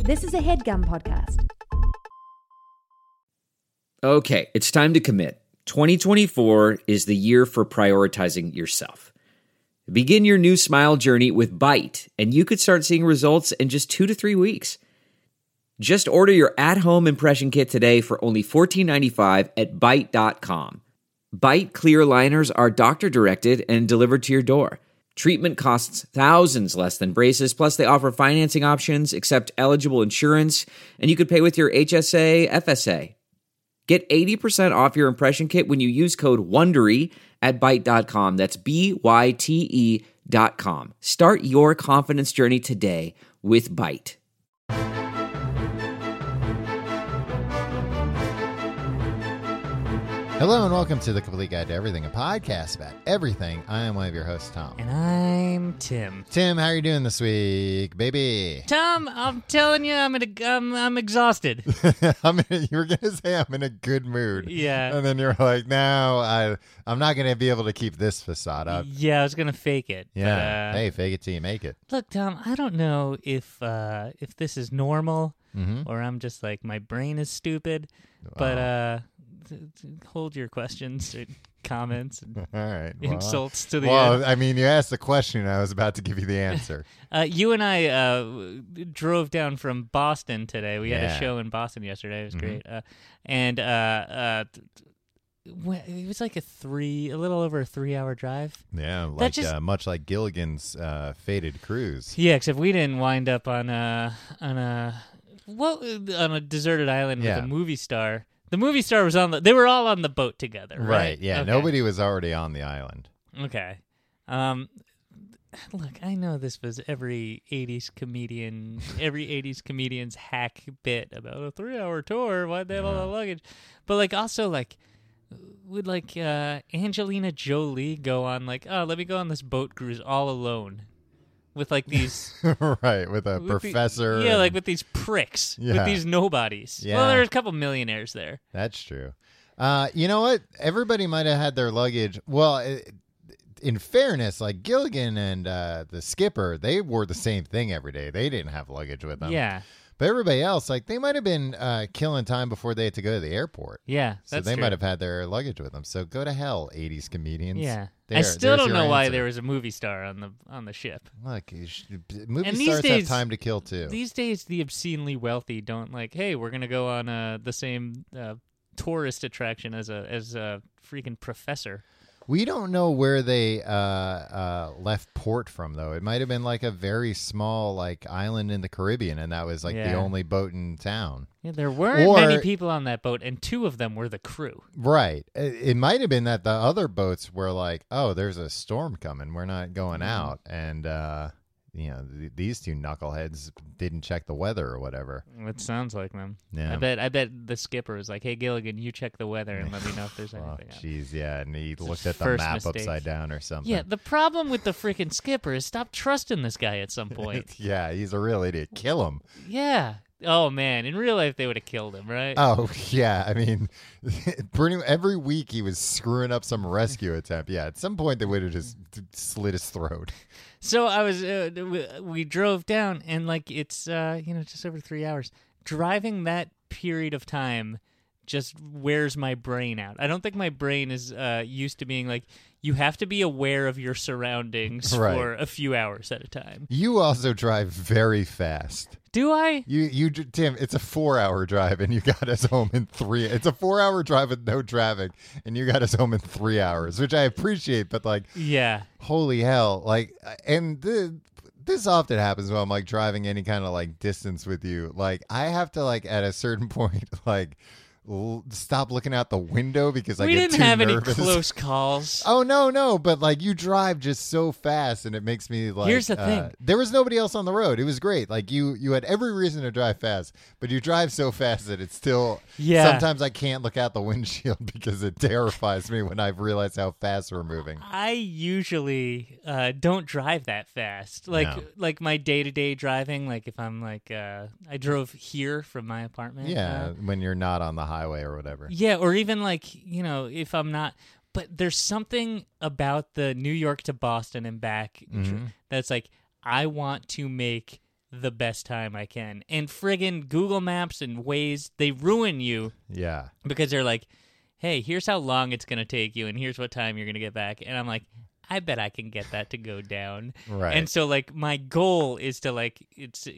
This is a HeadGum podcast. Okay, it's time to commit. 2024 is the year for prioritizing yourself. Begin your new smile journey with Byte, and you could start seeing results in just 2 to 3 weeks. Just order your at-home impression kit today for only $14.95 at Byte.com. Byte clear liners are doctor-directed and delivered to your door. Treatment costs thousands less than braces, plus they offer financing options, accept eligible insurance, and you could pay with your HSA, FSA. Get 80% off your impression kit when you use code WONDERY at Byte.com. That's BYTE.com. Start your confidence journey today with Byte. Hello and welcome to The Complete Guide to Everything, a podcast about everything. I am one of your hosts, Tom. And I'm Tim. Tim, how are you doing this week, baby? Tom, I'm telling you, I'm exhausted. You were going to say I'm in a good mood. Yeah. And then you're like, no, I'm not going to be able to keep this facade up. Yeah, I was going to fake it. Yeah. But, hey, fake it till you make it. Look, Tom, I don't know if this is normal Mm-hmm. or I'm just like, my brain is stupid. But hold your questions or comments and All right. insults to the Well, end. I mean, you asked the question, and I was about to give you the answer. You and I drove down from Boston today. We had Yeah. a show in Boston yesterday. It was Mm-hmm. great. It was like a little over a 3-hour drive. Yeah, like just- much like Gilligan's Fated Cruise. Yeah, except we didn't wind up on a deserted island Yeah. with a movie star. The movie star was they were all on the boat together, right? Yeah, Okay. nobody was already on the island. Okay. Look, I know this was every 80s comedian's hack bit about a 3-hour tour. Why'd they have all the luggage? But would Angelina Jolie go on let me go on this boat cruise all alone with these Right, with a professor. with these pricks, Yeah. with these nobodies. Yeah. Well, there's a couple millionaires there. That's true. You know what? Everybody might have had their luggage. Well, in fairness, like Gilligan and the skipper, they wore the same thing every day. They didn't have luggage with them. Yeah, But everybody else, they might have been killing time before they had to go to the airport. yeah. So That's they true. might have had their luggage with them. So go to hell, 80s comedians. Yeah, There- I still there's don't your know why answer. there was a movie star on the ship. Look, movie And these stars days- have time to kill too. These days, the obscenely wealthy don't hey, we're gonna go on the same tourist attraction as a freaking professor. We don't know where they left port from, though. It might have been a very small island in the Caribbean, and that was the Yeah. only boat in town. Yeah, there weren't Or- many people on that boat, and 2 of them were the crew. Right. It might have been that the other boats were oh, there's a storm coming. We're not going out. And, these 2 knuckleheads didn't check the weather or whatever. It sounds like them. Yeah. I bet the skipper was like, "Hey Gilligan, you check the weather and let me know if there's Oh, anything." else." jeez, yeah. And he looked his at the first map mistake. upside down or something. Yeah, the problem with the freaking skipper is stop trusting this guy at some point. Yeah, he's a real idiot. Kill him. Yeah. Oh man, in real life they would have killed him, right? Oh, yeah. I mean, every week he was screwing up some rescue attempt. Yeah, at some point they would have just slit his throat. So I was, we drove down, and it's, just over 3 hours. Driving that period of time just wears my brain out. I don't think my brain is used to being you have to be aware of your surroundings Right. for a few hours at a time. You also drive very fast. Do I? Tim, it's a 4-hour drive, and you got us home in 3. It's a 4-hour drive with no traffic, and you got us home in 3 hours, which I appreciate. But Yeah. holy hell, this often happens when I'm driving any kind of distance with you. I have to at a certain point stop looking out the window because I We get didn't too have nervous. any close calls. Oh no! But you drive just so fast, and it makes me Here's the thing. there was nobody else on the road. It was great. You had every reason to drive fast, but you drive so fast that it's still. Yeah. Sometimes I can't look out the windshield because it terrifies me when I've realized how fast we're moving. I usually don't drive that fast. No. Like my day-to-day driving, if I'm I drove here from my apartment. Yeah, when you're not on the highway or whatever. Yeah, or even if I'm not. But there's something about the New York to Boston and back Mm-hmm. that's I want to make the best time I can. And friggin' Google Maps and Waze, they ruin you Yeah. because they're like, hey, here's how long it's going to take you, and here's what time you're going to get back. And I'm like, I bet I can get that to go down. Right. And so, like, my goal is to, like, it's,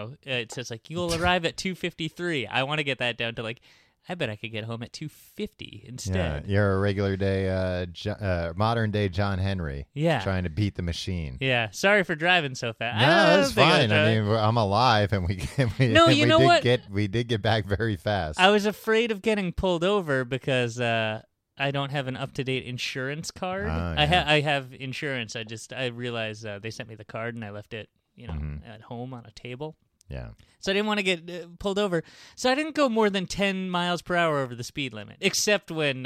it says, like, you'll arrive at 2:53. I want to get that down to, like, I bet I could get home at 2:50 instead. Yeah, you're a regular day, modern day John Henry. Yeah. Trying to beat the machine. Yeah. Sorry for driving so fast. No, it's fine. I mean, I'm alive, and No, you know what? We did get back very fast. I was afraid of getting pulled over because I don't have an up-to-date insurance card. Yeah. I have insurance. I realized they sent me the card and I left it, at home on a table. Yeah. So I didn't want to get pulled over. So I didn't go more than 10 miles per hour over the speed limit, except when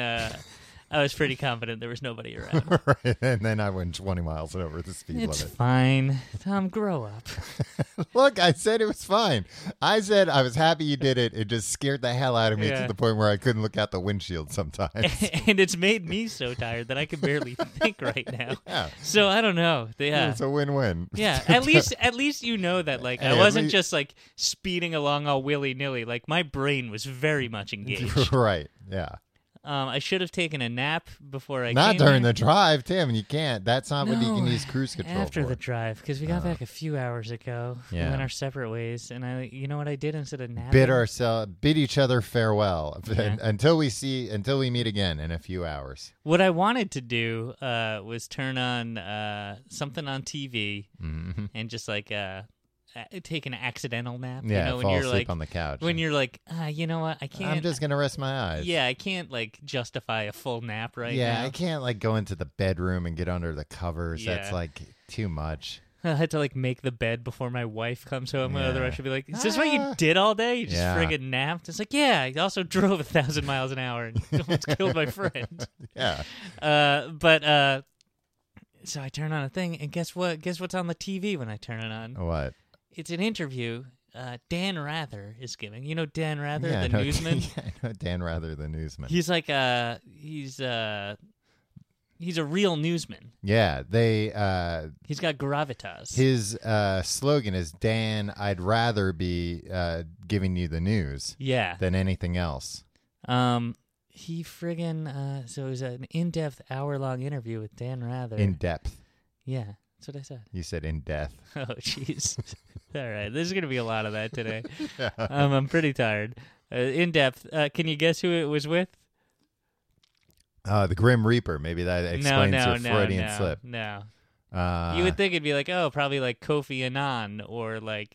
I was pretty confident there was nobody around. Right. And then I went 20 miles over the speed It's limit. fine. Tom, grow up. Look, I said it was fine. I said I was happy you did it. It just scared the hell out of me Yeah. to the point where I couldn't look out the windshield sometimes. And it's made me so tired that I can barely think right now. Yeah. So I don't know. Yeah. It's a win-win. Yeah, at least you know that, like, Hey, I at wasn't least- just like speeding along all willy-nilly. Like, my brain was very much engaged. Right. Yeah. I should have taken a nap before I Not came during here. the drive, Tim. You can't. That's not what you can No, use cruise control after for. the drive, because we got back a few hours ago. We Yeah. went our separate ways, and you know what I did instead of napping? Bid each other farewell Yeah. until we meet again in a few hours. What I wanted to do was turn on something on TV Mm-hmm. and just like take an accidental nap. Yeah, when fall you're asleep like on the couch. when you're like, you know what, I can't. I'm just gonna rest my eyes. Yeah, I can't like justify a full nap right Yeah, now. I can't like go into the bedroom and get under the covers. That's Yeah. like too much. I had to like make the bed before my wife comes home. Yeah. Otherwise, she'll be like, "Is this what you did all day? You just Yeah. friggin' napped?" It's like, yeah, I also drove 1,000 miles an hour and almost killed my friend. Yeah. So I turn on a thing, and guess what? Guess what's on the TV when I turn it on? What? It's an interview Dan Rather is giving. You know Dan Rather, Yeah, the I know- newsman? Yeah, I know Dan Rather, the newsman. He's like he's a real newsman. Yeah, they. He's got gravitas. His slogan is Dan. I'd rather be giving you the news Yeah. than anything else. He friggin' so it was an in-depth hour-long interview with Dan Rather. In depth. Yeah, that's what I said. You said in death. Oh, jeez. All right, there's gonna be a lot of that today. I'm pretty tired. In depth. Can you guess who it was with? The Grim Reaper. Maybe that explains your Freudian slip. No. You would think it'd be like, oh, probably like Kofi Annan or like,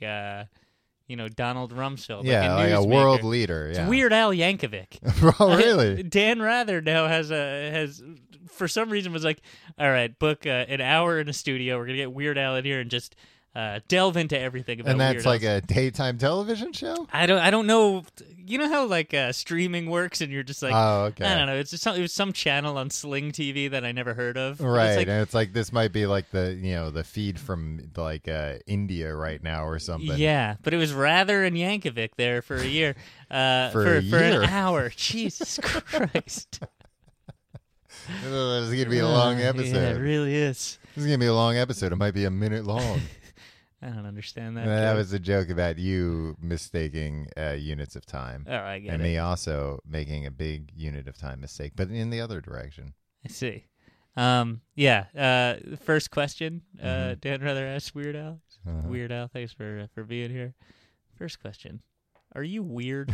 Donald Rumsfeld. Yeah, like a newsmaker. world leader. It's Yeah. Weird Al Yankovic. Oh, really? Dan Rather now has for some reason was like, all right, book an hour in a studio. We're gonna get Weird Al in here and just delve into everything about. And that's Weird like Al. a daytime television show? I don't know. You know how like streaming works, and you're just like, Oh, okay. I don't know. It was some channel on Sling TV that I never heard of. But Right, It's like, and it's like this might be like the feed from like India right now or something. yeah, but it was Rather and Yankovic there for a year. For a for year? an hour. Jesus Christ. This is gonna be a long episode. Yeah, it really is. This is gonna be a long episode. It might be a minute long. I don't understand that. That joke. was a joke about you mistaking units of time, Oh, I get and it. me also making a big unit of time mistake, but in the other direction. I see. Yeah. First question. Mm-hmm. Dan Rather asked Weird Al. Uh-huh. Weird Al, thanks for being here. First question. Are you weird?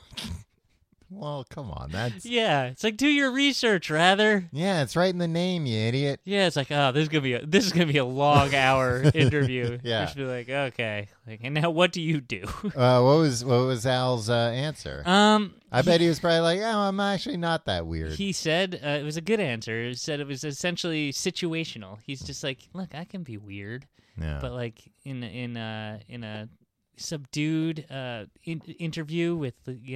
Well, come on, that's Yeah. It's like, do your research, Rather. yeah, it's right in the name, you idiot. Yeah, it's like, oh, this is gonna be a long hour interview. Yeah. Just be like, okay, like, and now what do you do? What was Al's answer? I bet he was probably like, "Oh, I'm actually not that weird." He said it was a good answer. He said it was essentially situational. He's just like, look, I can be weird, Yeah. but like in a subdued interview with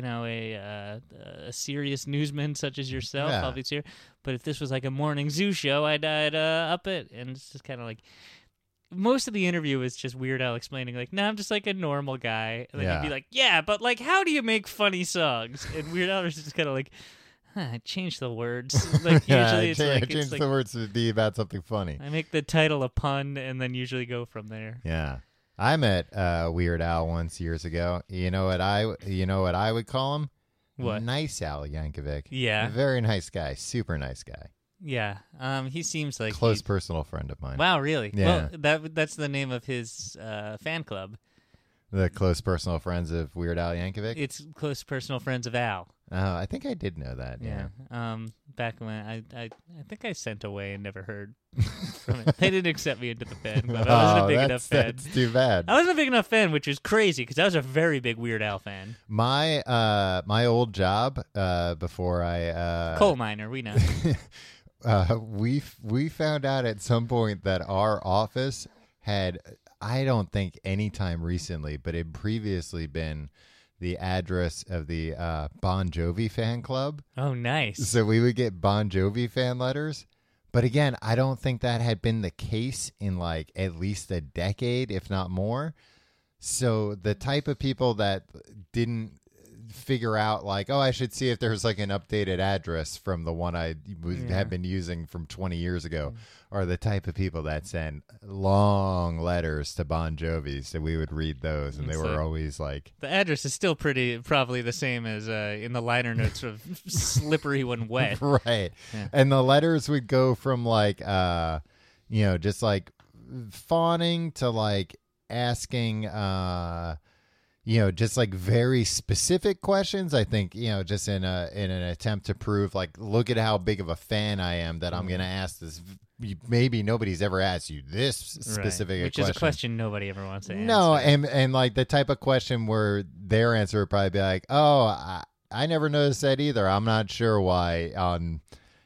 a serious newsman such as yourself, Yeah. I'll be here. But if this was like a morning zoo show, I'd up it, and it's just kind of like. Most of the interview was just Weird Al explaining, like, no, I'm just like a normal guy. And then Yeah. he'd be like, yeah, but like, how do you make funny songs? And Weird Al was just kind of like, change the words. Like, usually it's like, change the words to be about something funny. I make the title a pun and then usually go from there. Yeah. I met Weird Al once years ago. You know what I would call him? What? Nice Al Yankovic. Yeah. Very nice guy. Super nice guy. Yeah. He seems like Close personal friend of mine. Wow, really? Yeah. Well, that's the name of his fan club. The close personal friends of Weird Al Yankovic? It's close personal friends of Al. Oh, I think I did know that. Yeah. Back when I think I sent away and never heard from it. They didn't accept me into the fan club. I wasn't a big enough fan. That's too bad. I wasn't a big enough fan, which is crazy because I was a very big Weird Al fan. My old job before I Coal miner, we know. we found out at some point that our office had, I don't think any time recently, but it previously been the address of the Bon Jovi fan club. Oh, nice. So we would get Bon Jovi fan letters. But again, I don't think that had been the case in like at least a decade, if not more. So the type of people that didn't figure out like, oh, I should see if there's like an updated address from the one I had been using from 20 years ago, are the type of people that send long letters to Bon Jovi. So we would read those, and they were always like, the address is still probably the same as in the liner notes of Slippery When Wet. Right. Yeah. And the letters would go from like, just like fawning to like asking, just like very specific questions. I think, just in an attempt to prove like, look at how big of a fan I am that I'm going to ask this. Maybe nobody's ever asked you this specific Which question. Is a question nobody ever wants to answer. No, and like the type of question where their answer would probably be like, oh, I never noticed that either. I'm not sure why on,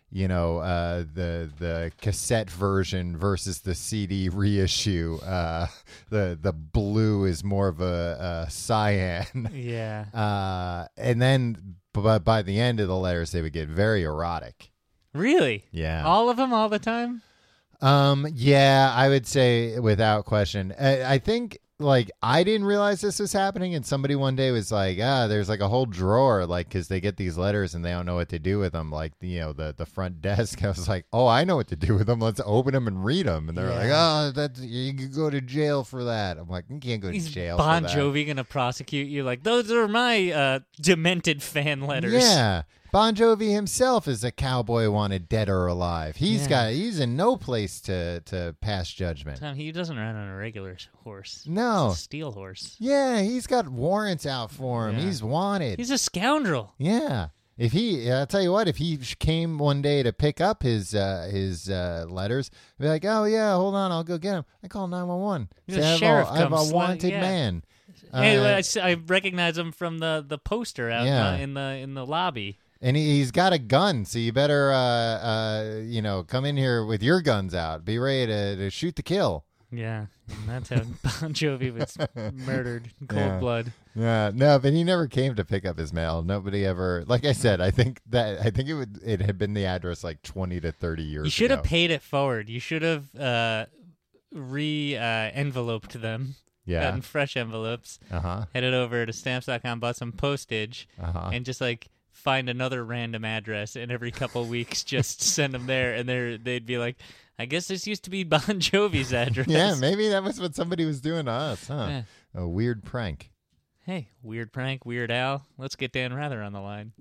the cassette version versus the CD reissue, the blue is more of a cyan. Yeah. And then by the end of the letters, they would get very erotic. Really? Yeah. All of them all the time? Yeah, I would say without question. I think like I didn't realize this was happening, and somebody one day was like, there's like a whole drawer, like, because they get these letters and they don't know what to do with them, like, the front desk. I was like, oh, I know what to do with them. Let's open them and read them. And they're like, oh, you could go to jail for that. I'm like, you can't go to jail for that. Bon Jovi gonna prosecute you? Like, those are my demented fan letters. Yeah. Bon Jovi himself is a cowboy wanted dead or alive. He's in no place to pass judgment. Tom, he doesn't ride on a regular horse. No. It's a steel horse. Yeah, he's got warrants out for him. Yeah. He's wanted. He's a scoundrel. Yeah. I'll tell you what, if he came one day to pick up his letters, I'd be like, oh yeah, hold on, I'll go get him. I call 911. Say, I have a wanted man. Hey, I recognize him from the poster out in the lobby. And he's got a gun, so you better, come in here with your guns out. Be ready to shoot to kill. Yeah, and that's how Bon Jovi was murdered in cold blood. Yeah, no, but he never came to pick up his mail. Nobody ever. Like I said, I think it had been the address like 20 to 30 years ago. You should have paid it forward. You should have enveloped them. Yeah, gotten fresh envelopes. Headed over to stamps.com, bought some postage, and just like find another random address, and every couple weeks just send them there, and they'd be like, I guess this used to be Bon Jovi's address. Yeah, maybe that was what somebody was doing to us, huh? Yeah. A weird prank. Hey, weird prank, Weird Al. Let's get Dan Rather on the line.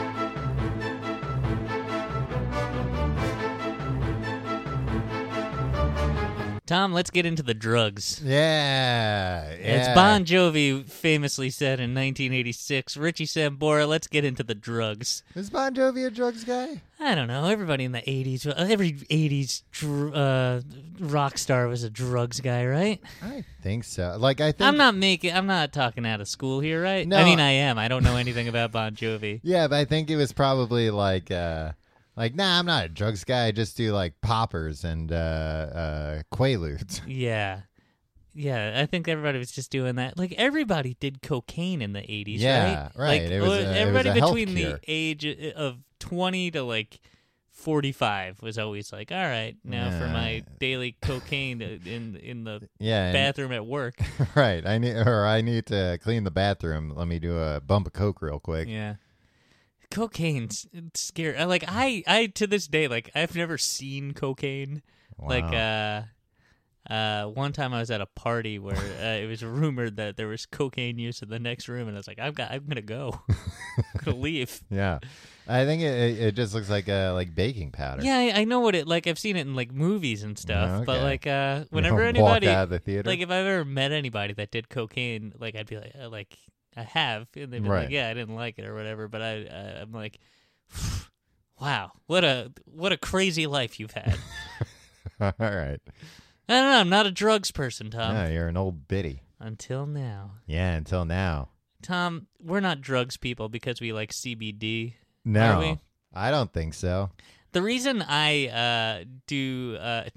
Tom, let's get into the drugs. Yeah. As Bon Jovi famously said in 1986, Richie Sambora, let's get into the drugs. Is Bon Jovi a drugs guy? I don't know. Everybody in the 80s, every 80s rock star was a drugs guy, right? I think so. Like, I think... I'm not talking out of school here, right? No. I mean, I am. I don't know anything about Bon Jovi. Yeah, but I think it was probably like, nah, I'm not a drugs guy. I just do like poppers and Quaaludes. Yeah. Yeah, I think everybody was just doing that. Like, everybody did cocaine in the 80s, yeah, right? Right. Like, everybody between the age of 20 to like 45 was always like, all right, now for my daily cocaine in the bathroom at work. Right. I need to clean the bathroom. Let me do a bump of coke real quick. Yeah. Cocaine's scary. Like, I to this day, like, I've never seen cocaine. Wow. Like, One time I was at a party where it was rumored that there was cocaine use in the next room, and I was like, I'm gonna go. I'm gonna leave. Yeah. I think it just looks like baking powder. Yeah, I know what it like. I've seen it in like movies and stuff. Okay. But like, whenever Walk anybody out of the theater. like, if I've ever met anybody that did cocaine, like I'd be like I have, and they'd be Right. like, yeah, I didn't like it or whatever. But I'm like, wow, what a crazy life you've had. All right. I don't know. I'm not a drugs person, Tom. Yeah, you're an old biddy. Until now. Yeah, until now. Tom, we're not drugs people because we like CBD. No, Are we? I don't think so. The reason I do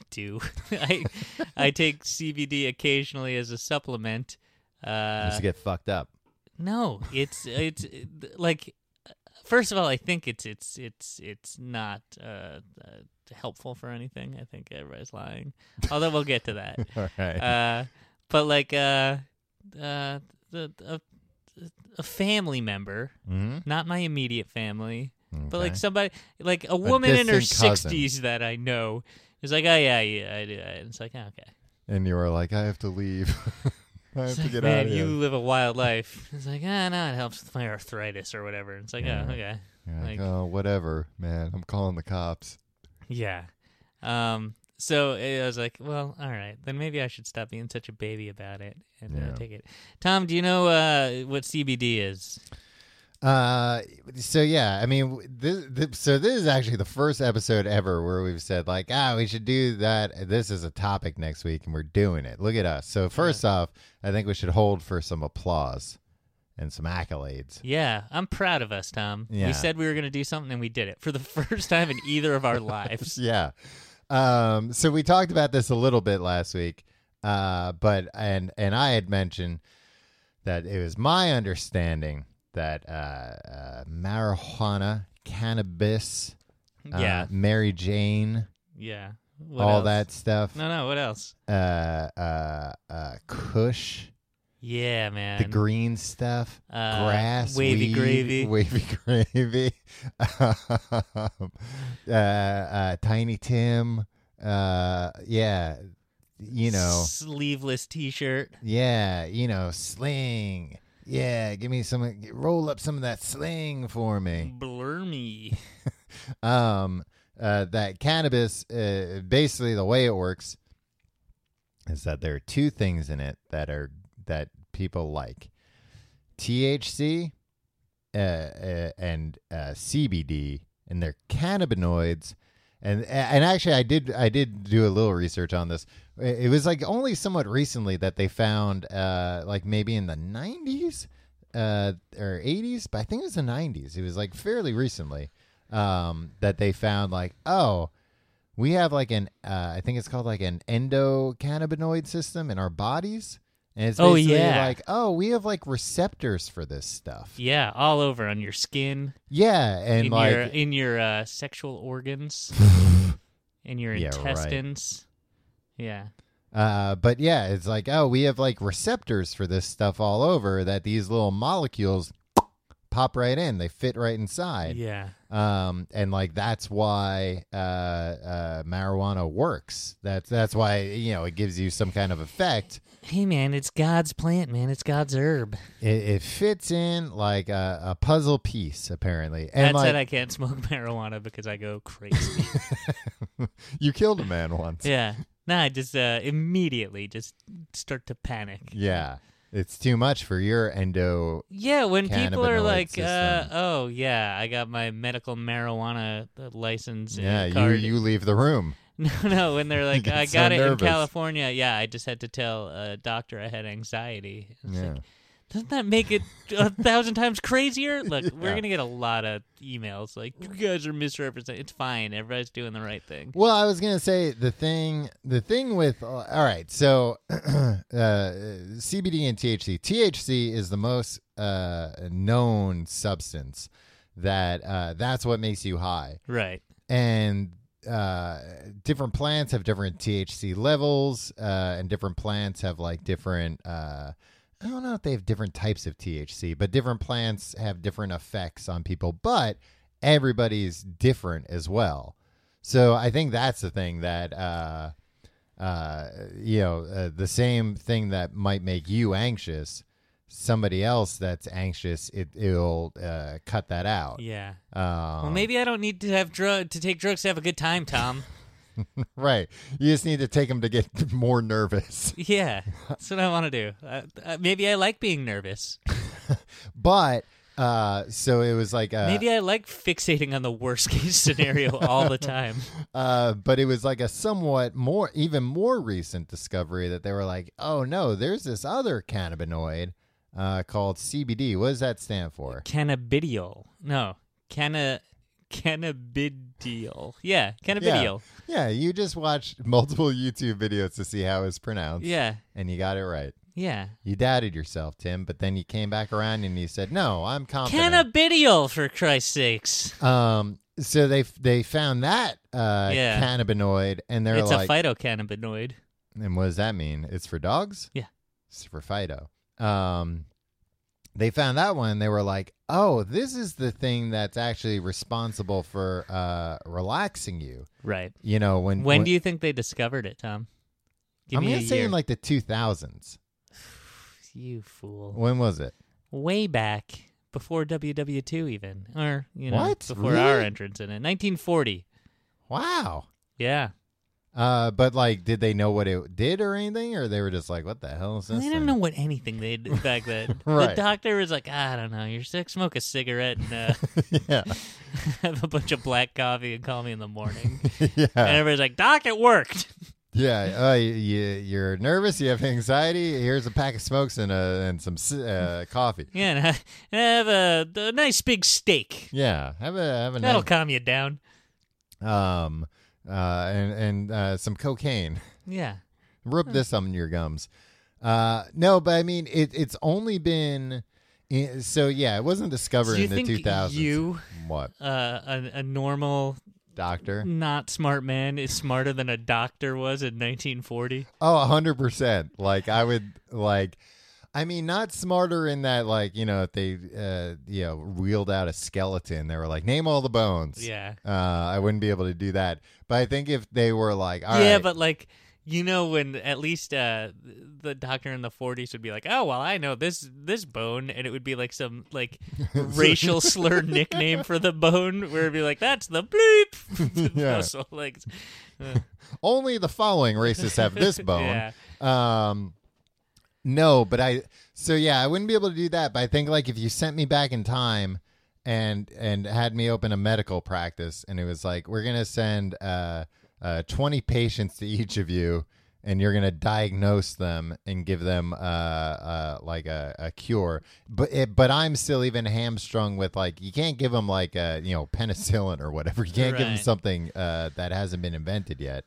I take CBD occasionally as a supplement. Just to get fucked up. No, it's like, first of all, I think it's not helpful for anything. I think everybody's lying. Although we'll get to that. All right. But like a family member, not my immediate family, but like somebody, like a woman in her distant cousin. 60s that I know is like, oh yeah, I do. And it's like, oh, okay. And you were like, I have to leave. I have It's to like, get man, out of you here. live a wild life. It's like, no, it helps with my arthritis or whatever. It's like, Yeah. oh, okay. You're like, like- oh, whatever, man. I'm calling the cops. Yeah. So I was like, well, all right, then maybe I should stop being such a baby about it and Yeah. take it. Tom, do you know what CBD is? So yeah, I mean, this is actually the first episode ever where we've said like, we should do that. This is a topic next week, and we're doing it. Look at us. So first off, I think we should hold for some applause and some accolades. Yeah, I'm proud of us, Tom. Yeah. We said we were going to do something, and we did it for the first time in either of our lives. Yeah. So we talked about this a little bit last week, but I had mentioned that it was my understanding that marijuana, cannabis, Yeah. Mary Jane, Yeah. What all else? that stuff, No, what else? Kush, Yeah, man. the green stuff, grass, wavy weed, wavy gravy, Tiny Tim, yeah, Sleeveless T-shirt. yeah, sling. Yeah, give me roll up some of that sling for me. Blur me. That cannabis, basically the way it works is that there are two things in it that people like: THC and CBD, and they're cannabinoids. And actually, I did do a little research on this. It was like only somewhat recently that they found, like maybe in the 90s or 80s, but I think it was the 90s. It was like fairly recently that they found like, oh, we have like I think it's called like an endocannabinoid system in our bodies. And it's Oh, basically yeah. like, oh, we have like receptors for this stuff. Yeah, all over on your skin, Yeah, and in your sexual organs, in your Yeah, right. intestines. Yeah. But yeah, it's like, oh, we have like receptors for this stuff all over that these little molecules pop right in. They fit right inside. Yeah. And like that's why marijuana works. That's why it gives you some kind of effect. Hey, man, it's God's plant, man. It's God's herb. It fits in like a puzzle piece, apparently. And That said, like I can't smoke marijuana because I go crazy. you killed a man once. Yeah. No, I just immediately just start to panic. Yeah. It's too much for your endo. Yeah, when people are Cannabinoid like, system. oh, yeah, I got my medical marijuana license Yeah, card. you leave the room. No, when they're like, get I so got it in nervous. California. Yeah, I just had to tell a doctor I had anxiety. It's Yeah. like, doesn't that make it 1,000 times crazier? Look, we're Yeah. going to get a lot of emails like, you guys are misrepresenting. It's fine. Everybody's doing the right thing. Well, I was gonna say the thing with all right. So CBD and THC. THC is the most known substance that's what makes you high, Right. and different plants have different THC levels, and different plants have like different. I don't know if they have different types of THC, but different plants have different effects on people. But everybody's different as well. So I think that's the thing that the same thing that might make you anxious, somebody else that's anxious, it'll cut that out. Yeah. Well, maybe I don't need to have to take drugs to have a good time, Tom. Right. You just need to take them to get more nervous. Yeah, that's what I want to do. Maybe I like being nervous. But so it was like maybe I like fixating on the worst case scenario all the time. But it was like a somewhat even more recent discovery that they were like, oh no, there's this other cannabinoid called CBD. What does that stand for? Cannabidiol. No, cannabidiol. Yeah, cannabidiol. Yeah, you just watched multiple YouTube videos to see how it's pronounced. Yeah. And you got it right. Yeah. You doubted yourself, Tim, but then you came back around and you said, no, I'm confident. Cannabidiol, for Christ's sakes. So they found that cannabinoid, and they're it's like... It's a phytocannabinoid. And what does that mean? It's for dogs? Yeah. It's for phyto. They found that one, and they were like, oh, this is the thing that's actually responsible for relaxing you. Right. You know, when do you think they discovered it, Tom? I'm going to say in like the 2000s. You fool. When was it? Way back before WW2 even. Or, what? Before our entrance in it. 1940. Wow. Yeah. But like, did they know what it did or anything, or they were just like, "What the hell is this?" They didn't know what anything they did back then. Right. The doctor was like, "I don't know. You're sick. Smoke a cigarette and have a bunch of black coffee and call me in the morning." Yeah. And everybody's like, "Doc, it worked." Yeah. You're nervous. You have anxiety. Here's a pack of smokes and some coffee. Yeah, and have a nice big steak. Yeah. Have a that'll calm you down. And some cocaine. Yeah. Rub this on your gums. No, but I mean, it's only been... So, yeah, it wasn't discovered in the 2000s. You, what? A normal... doctor? Not smart man is smarter than a doctor was in 1940? Oh, 100%. Like, I would, like... I mean, not smarter in that, like, if they, wheeled out a skeleton, they were like, name all the bones. Yeah. I wouldn't be able to do that. But I think if they were like, all right. Yeah, but like, when at least the doctor in the 40s would be like, oh, well, I know this bone, and it would be like some, like, racial slur nickname for the bone, where it'd be like, that's the bleep. Yeah. So, like, only the following races have this bone. Yeah. No, but I wouldn't be able to do that. But I think like if you sent me back in time and had me open a medical practice, and it was like, we're going to send 20 patients to each of you, and you're going to diagnose them and give them like a cure. But I'm still even hamstrung with like, you can't give them like penicillin or whatever. You can't give them something that hasn't been invented yet.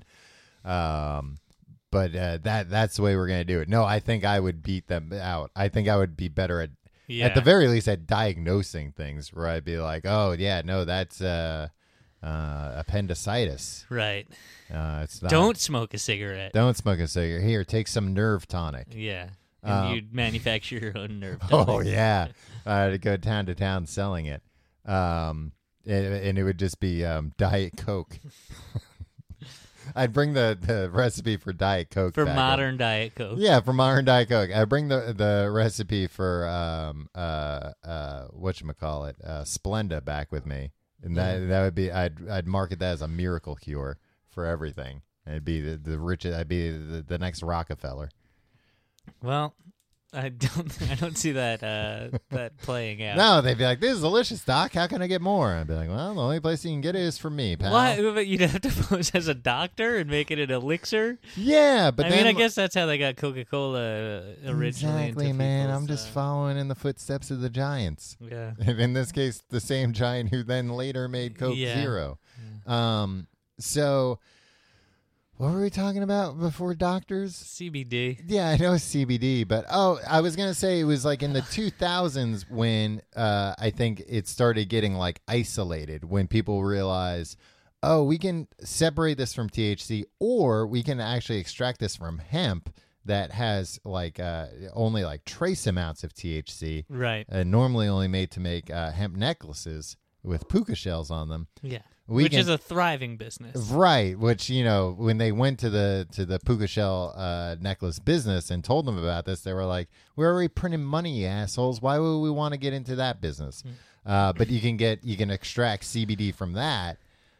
But that's the way we're going to do it. No, I think I would beat them out. I think I would be better at the very least, at diagnosing things, where I'd be like, oh, yeah, no, that's appendicitis. Right. It's not. Don't smoke a cigarette. Don't smoke a cigarette. Here, take some nerve tonic. Yeah. And you'd manufacture your own nerve tonic. Oh, yeah. I'd go town to town selling it. And it would just be Diet Coke. I'd bring the recipe for Diet Coke for back modern in. Diet Coke. Yeah, for modern Diet Coke. I'd bring the recipe for whatchamacallit, Splenda back with me, and that would be I'd market that as a miracle cure for everything. It'd be the richest. I'd be the next Rockefeller. Well, I don't see that playing out. No, they'd be like, "This is delicious, Doc. How can I get more?" I'd be like, "Well, the only place you can get it is from me, pal." What? But you'd have to pose as a doctor and make it an elixir? Yeah, but I guess that's how they got Coca-Cola originally. Exactly, man. I'm just following in the footsteps of the giants. Yeah. In this case, the same giant who then later made Coke Zero. Yeah. So... what were we talking about before doctors? CBD. Yeah, I know CBD, but I was going to say it was like in the 2000s when I think it started getting like isolated, when people realized, oh, we can separate this from THC, or we can actually extract this from hemp that has like only like trace amounts of THC. Right. Normally only made to make hemp necklaces with puka shells on them. Yeah. Which is a thriving business. Right, which, when they went to the puka shell necklace business and told them about this, they were like, we're already printing money, you assholes. Why would we want to get into that business? But you can extract CBD from that.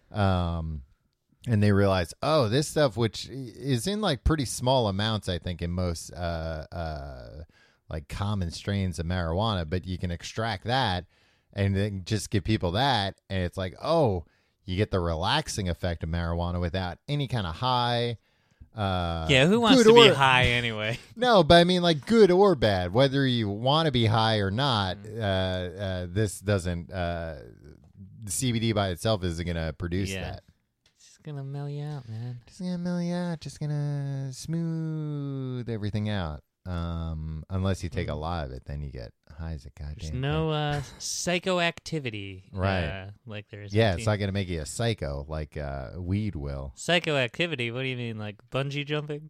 And they realize, oh, this stuff, which is in like pretty small amounts, I think, in most like common strains of marijuana, but you can extract that and then just give people that. And it's like, oh, you get the relaxing effect of marijuana without any kind of high. Who wants to be high anyway? No, but I mean, like, good or bad, whether you want to be high or not, this doesn't, the CBD by itself isn't going to produce that. It's going to mellow you out, man. Just going to mellow you out, just going to smooth everything out. Unless you take a lot of it, then you get high as a goddamn There's no psychoactivity. Right. Like there is. Yeah, it's not going to make you a psycho like weed will. Psychoactivity? What do you mean, like bungee jumping?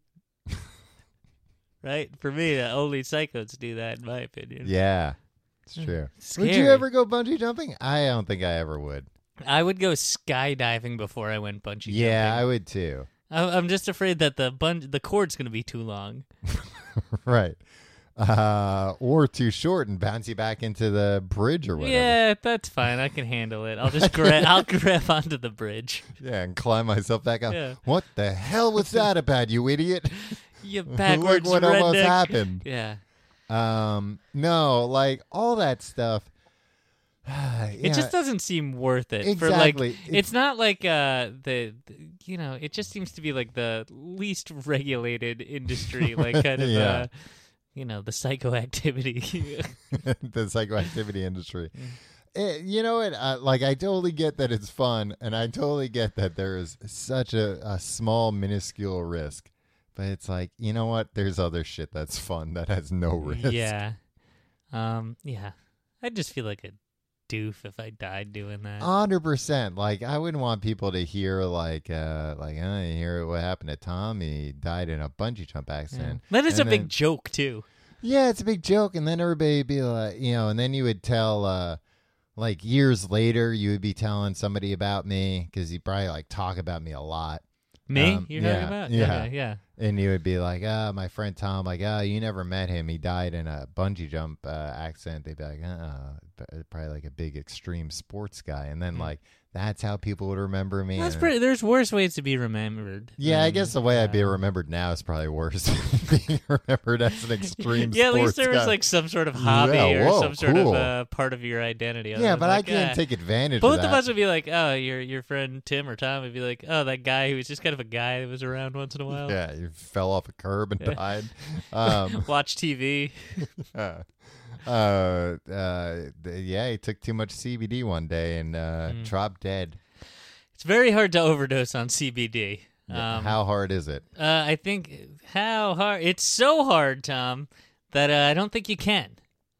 Right? For me, only psychos do that, in my opinion. Yeah, it's true. Scary. Would you ever go bungee jumping? I don't think I ever would. I would go skydiving before I went bungee jumping. Yeah, I would too. I'm just afraid that the cord's going to be too long. Right. Or too short and bounce you back into the bridge or whatever. Yeah, that's fine. I can handle it. I'll just grab onto the bridge. Yeah, and climb myself back up. Yeah. What the hell was that about, you idiot? You backwards Look what redneck. almost happened. Yeah. No, like all that stuff. It just doesn't seem worth it. Exactly. For it's not like it just seems to be like the least regulated industry, like kind of Yeah. The psychoactivity. The psychoactivity industry. You know what? I totally get that it's fun, and I totally get that there is such a small, minuscule risk. But it's like, you know what? There's other shit that's fun that has no risk. Yeah. Yeah. I just feel like a doof if I died doing that. 100%. Like, I wouldn't want people to hear you hear what happened to Tom? He died in a bungee jump accident. Yeah. That is a big joke too. Yeah, it's a big joke, and then everybody would be like, and then you would tell, like years later, you would be telling somebody about me because you probably talk about me a lot. Me? You're talking about? Yeah, Okay, yeah. And you would be like, my friend Tom, you never met him. He died in a bungee jump accident. They'd be like, probably like a big extreme sports guy. And then that's how people would remember me. There's worse ways to be remembered. Yeah, I guess the way I'd be remembered now is probably worse. Being remembered as an extreme sports guy. Yeah, at least there was some sort of hobby or some sort of part of your identity. Yeah, but I can't take advantage of both that. of us would be like, oh, your friend Tim or Tom would be like, oh, that guy who was just kind of a guy that was around once in a while. Yeah, you fell off a curb and died. Watch TV. He took too much CBD one day and dropped dead. It's very hard to overdose on CBD. How hard is it? I think how hard. It's so hard, Tom, that I don't think you can.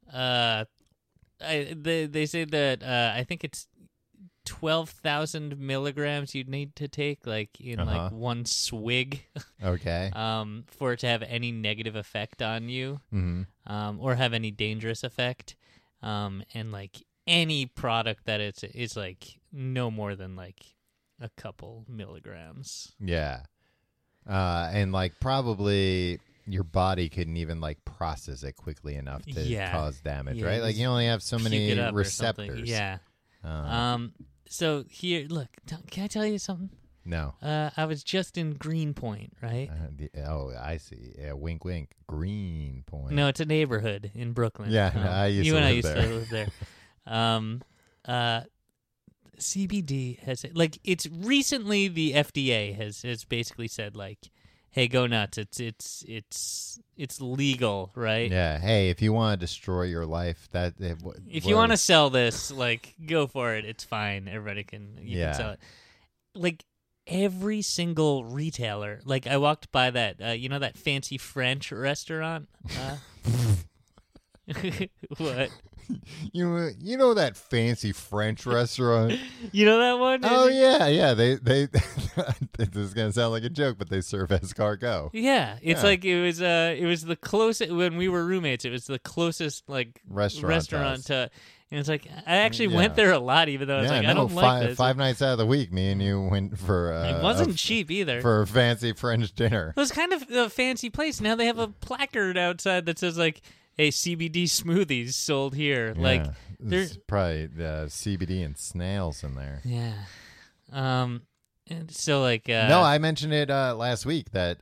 They say that I think it's 12,000 milligrams you'd need to take, in one swig. Okay. For it to have any negative effect on you, or have any dangerous effect, and any product that is no more than a couple milligrams. Yeah. And probably your body couldn't even process it quickly enough to cause damage, right? You only have so many receptors. Yeah. So here, look, can I tell you something? No. I was just in Greenpoint, right? I see. Yeah, wink, wink. Greenpoint. No, it's a neighborhood in Brooklyn. Yeah, I used to live there. CBD has it's recently the FDA has basically said hey, go nuts. It's legal, right? Yeah. Hey, if you want to destroy your life, if you want to sell this, go for it. It's fine. Everybody can sell it. Every single retailer. I walked by that that fancy French restaurant. What? You know that fancy French restaurant? You know that one? Oh yeah. They this is gonna sound like a joke, but they serve escargot. Yeah, it's Yeah. like it was the closest when we were roommates. It was the closest like Restaurant to, and it's like I actually Yeah. went there a lot, even though I was like I don't like this. five nights out of the week, me and you went for It wasn't cheap either. for a fancy French dinner. It was kind of a fancy place. Now they have a placard outside that says like, "Hey, CBD smoothies sold here." Like, Yeah. There's probably CBD and snails in there. yeah. And so like No, I mentioned it last week that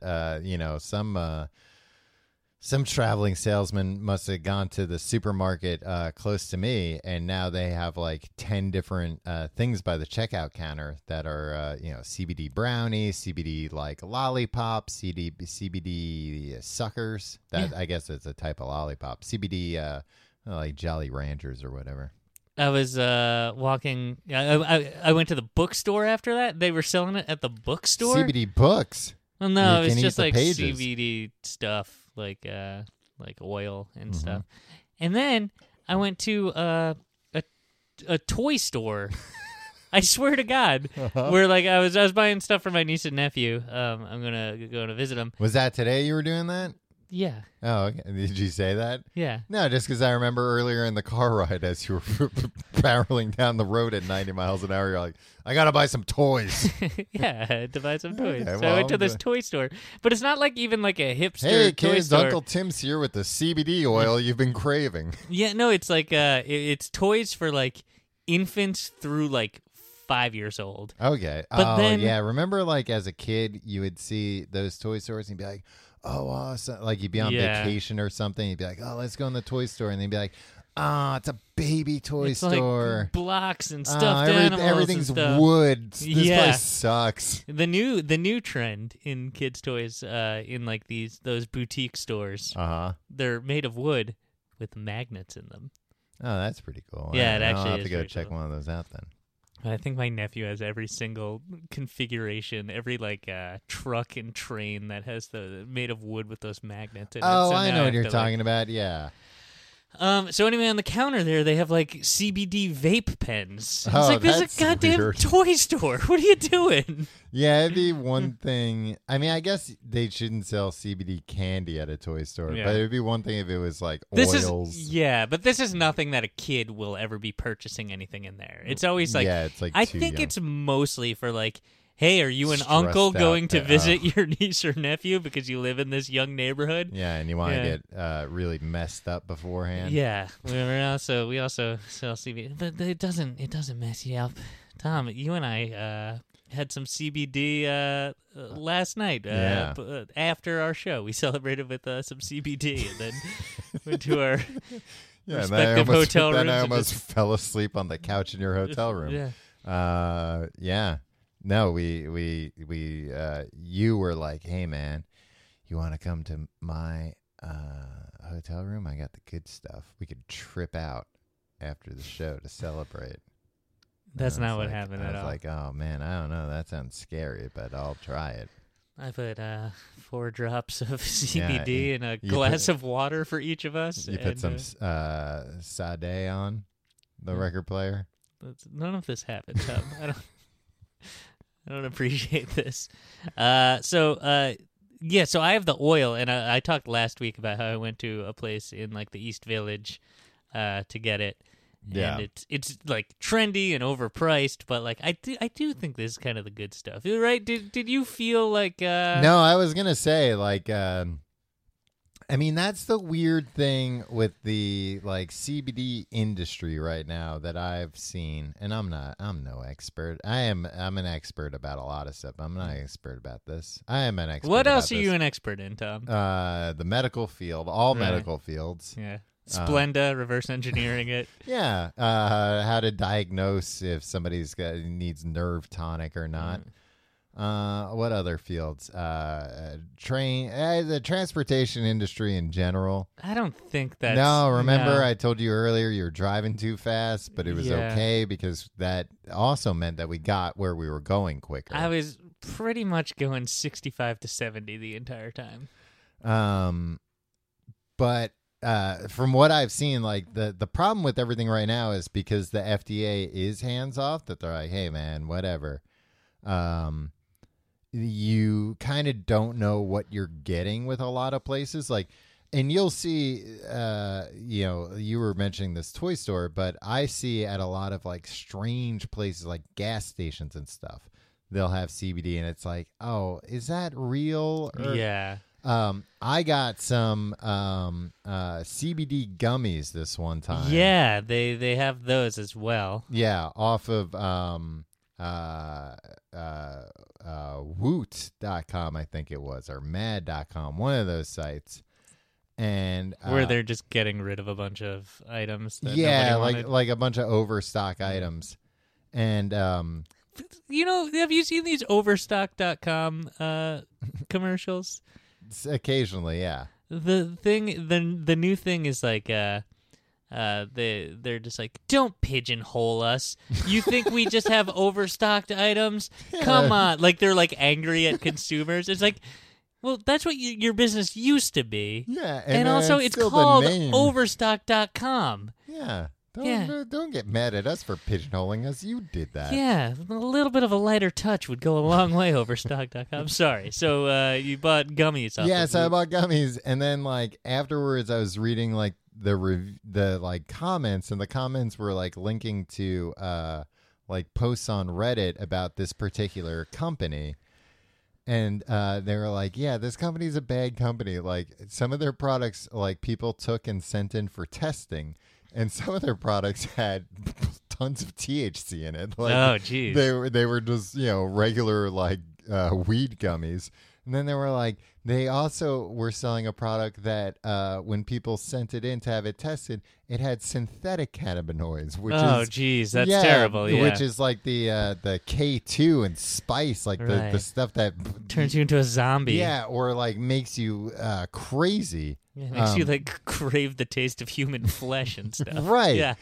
some traveling salesman must have gone to the supermarket close to me, and now they have like 10 different things by the checkout counter that are CBD brownies, CBD like lollipops, CBD suckers. That I guess it's a type of lollipop. CBD like Jolly Ranchers or whatever. I was walking. I went to the bookstore after that. They were selling it at the bookstore. CBD books. Well, no, You it's can just eat the like pages. CBD stuff, like oil and stuff. And then I went to a toy store. I swear to God, where like I was buying stuff for my niece and nephew. I'm gonna go to visit them. Was that today you were doing that? Yeah, Oh, okay. Did you say that? yeah. No, just because I remember earlier in the car ride as you were barreling down the road at 90 miles an hour, you're like, I got to buy some toys. Yeah, I had to buy some toys. Okay, So I well, went to this toy store. But it's not like even like a hipster Hey, toy kids, store. Uncle Tim's here with the CBD oil you've been craving. Yeah, no, it's like it's toys for like infants through like 5 years old. Okay. But then- yeah. Remember, like, as a kid, you would see those toy stores and you'd be like, oh, awesome. Like, you'd be on Yeah. vacation or something. You'd be like, oh, let's go in the toy store. And they'd be like, oh, it's a baby toy It's store. like blocks and Oh, stuffed animals. everything's and stuff. wood. This Yeah. place sucks. The new trend in kids' toys, in like those boutique stores, Uh-huh. they're made of wood with magnets in them. Oh, that's pretty cool. Yeah, it I'll actually have is to go pretty check cool. one of those out then. I think my nephew has every single configuration, every like truck and train that has made of wood with those magnets in it. Oh, So I now know what have you're to, talking about. Yeah. So anyway, on the counter there, they have like CBD vape pens. Oh, It's like, this is that's a goddamn weird. toy store. What are you doing? Yeah, it'd be one thing. I mean, I guess they shouldn't sell CBD candy at a toy store, Yeah. but it'd be one thing if it was like This oils. but this is nothing that a kid will ever be purchasing anything in there. It's always like, yeah, it's like I too think young. it's mostly for like, hey, are you an Stressed uncle out going to that- visit your niece or nephew because you live in this young neighborhood? Yeah, and you want to Yeah. get really messed up beforehand. Yeah, we also sell CBD, but it doesn't mess you up. Tom, you and I had some CBD last night. Yeah. After our show, we celebrated with some CBD, and then went to our Yeah, and respective hotel then rooms I and almost fell asleep on the couch in your hotel room. Yeah. Yeah. No, we you were like, hey man, you want to come to my hotel room? I got the good stuff. We could trip out after the show to celebrate. That's And I not was what like- happened I at was all. like, oh man, I don't know. That sounds scary, but I'll try it. I put 4 drops of CBD in a you glass put- of water for each of us. You put and, some Sade on the record player. none of this happened, Tom. I don't appreciate this. So I have the oil, and I talked last week about how I went to a place in like the East Village to get it. Yeah. And it's like trendy and overpriced, but like I do think this is kind of the good stuff, right? Did you feel like No, I was gonna say like, I mean that's the weird thing with the like CBD industry right now that I've seen, and I'm no expert. I'm an expert about a lot of stuff. I'm not an expert about this. I am an expert. what about else are you this. an expert in, Tom? The medical field, all Right. medical fields. Yeah, Splenda, reverse engineering it. Yeah, how to diagnose if somebody's needs nerve tonic or not. What other fields? The transportation industry in general. I don't think that's No, remember no. I told you earlier you were driving too fast, but it was Yeah. okay because that also meant that we got where we were going quicker. I was pretty much going 65 to 70 the entire time. But from what I've seen, like the problem with everything right now is because the FDA is hands off, that they're like, hey man, whatever. You kind of don't know what you're getting with a lot of places. Like, and you'll see, you were mentioning this toy store, but I see at a lot of like strange places, like gas stations and stuff, they'll have CBD, and it's like, oh, is that real? Yeah. I got some CBD gummies this one time. Yeah, they have those as well. Yeah, off of Woot.com, I think it was, or Mad.com, one of those sites. And where they're just getting rid of a bunch of items. That like a bunch of overstock items. And have you seen these Overstock.com commercials? Occasionally, yeah. The new thing is like they're just like, don't pigeonhole us. You think we just have overstocked items? Come on. Like they're like angry at consumers. It's like, well, that's what your business used to be. Yeah. And also it's called Overstock.com. Yeah. Don't get mad at us for pigeonholing us. You did that. Yeah, a little bit of a lighter touch would go a long way. Overstock.com. Sorry. So you bought gummies. Yes, I bought gummies, and then like afterwards, I was reading like the like comments, and the comments were like linking to like posts on Reddit about this particular company. And they were like, yeah, this company's a bad company. Like some of their products, like people took and sent in for testing. And some of their products had tons of THC in it. Like, oh, geez. They were just, regular, like, weed gummies. And then they were like, they also were selling a product that when people sent it in to have it tested, it had synthetic cannabinoids, which geez, that's terrible. Yeah. Which is like the K2 and spice, like the stuff that turns you into a zombie. Yeah, or like makes you crazy. Yeah, it makes you like crave the taste of human flesh and stuff. Right. Yeah.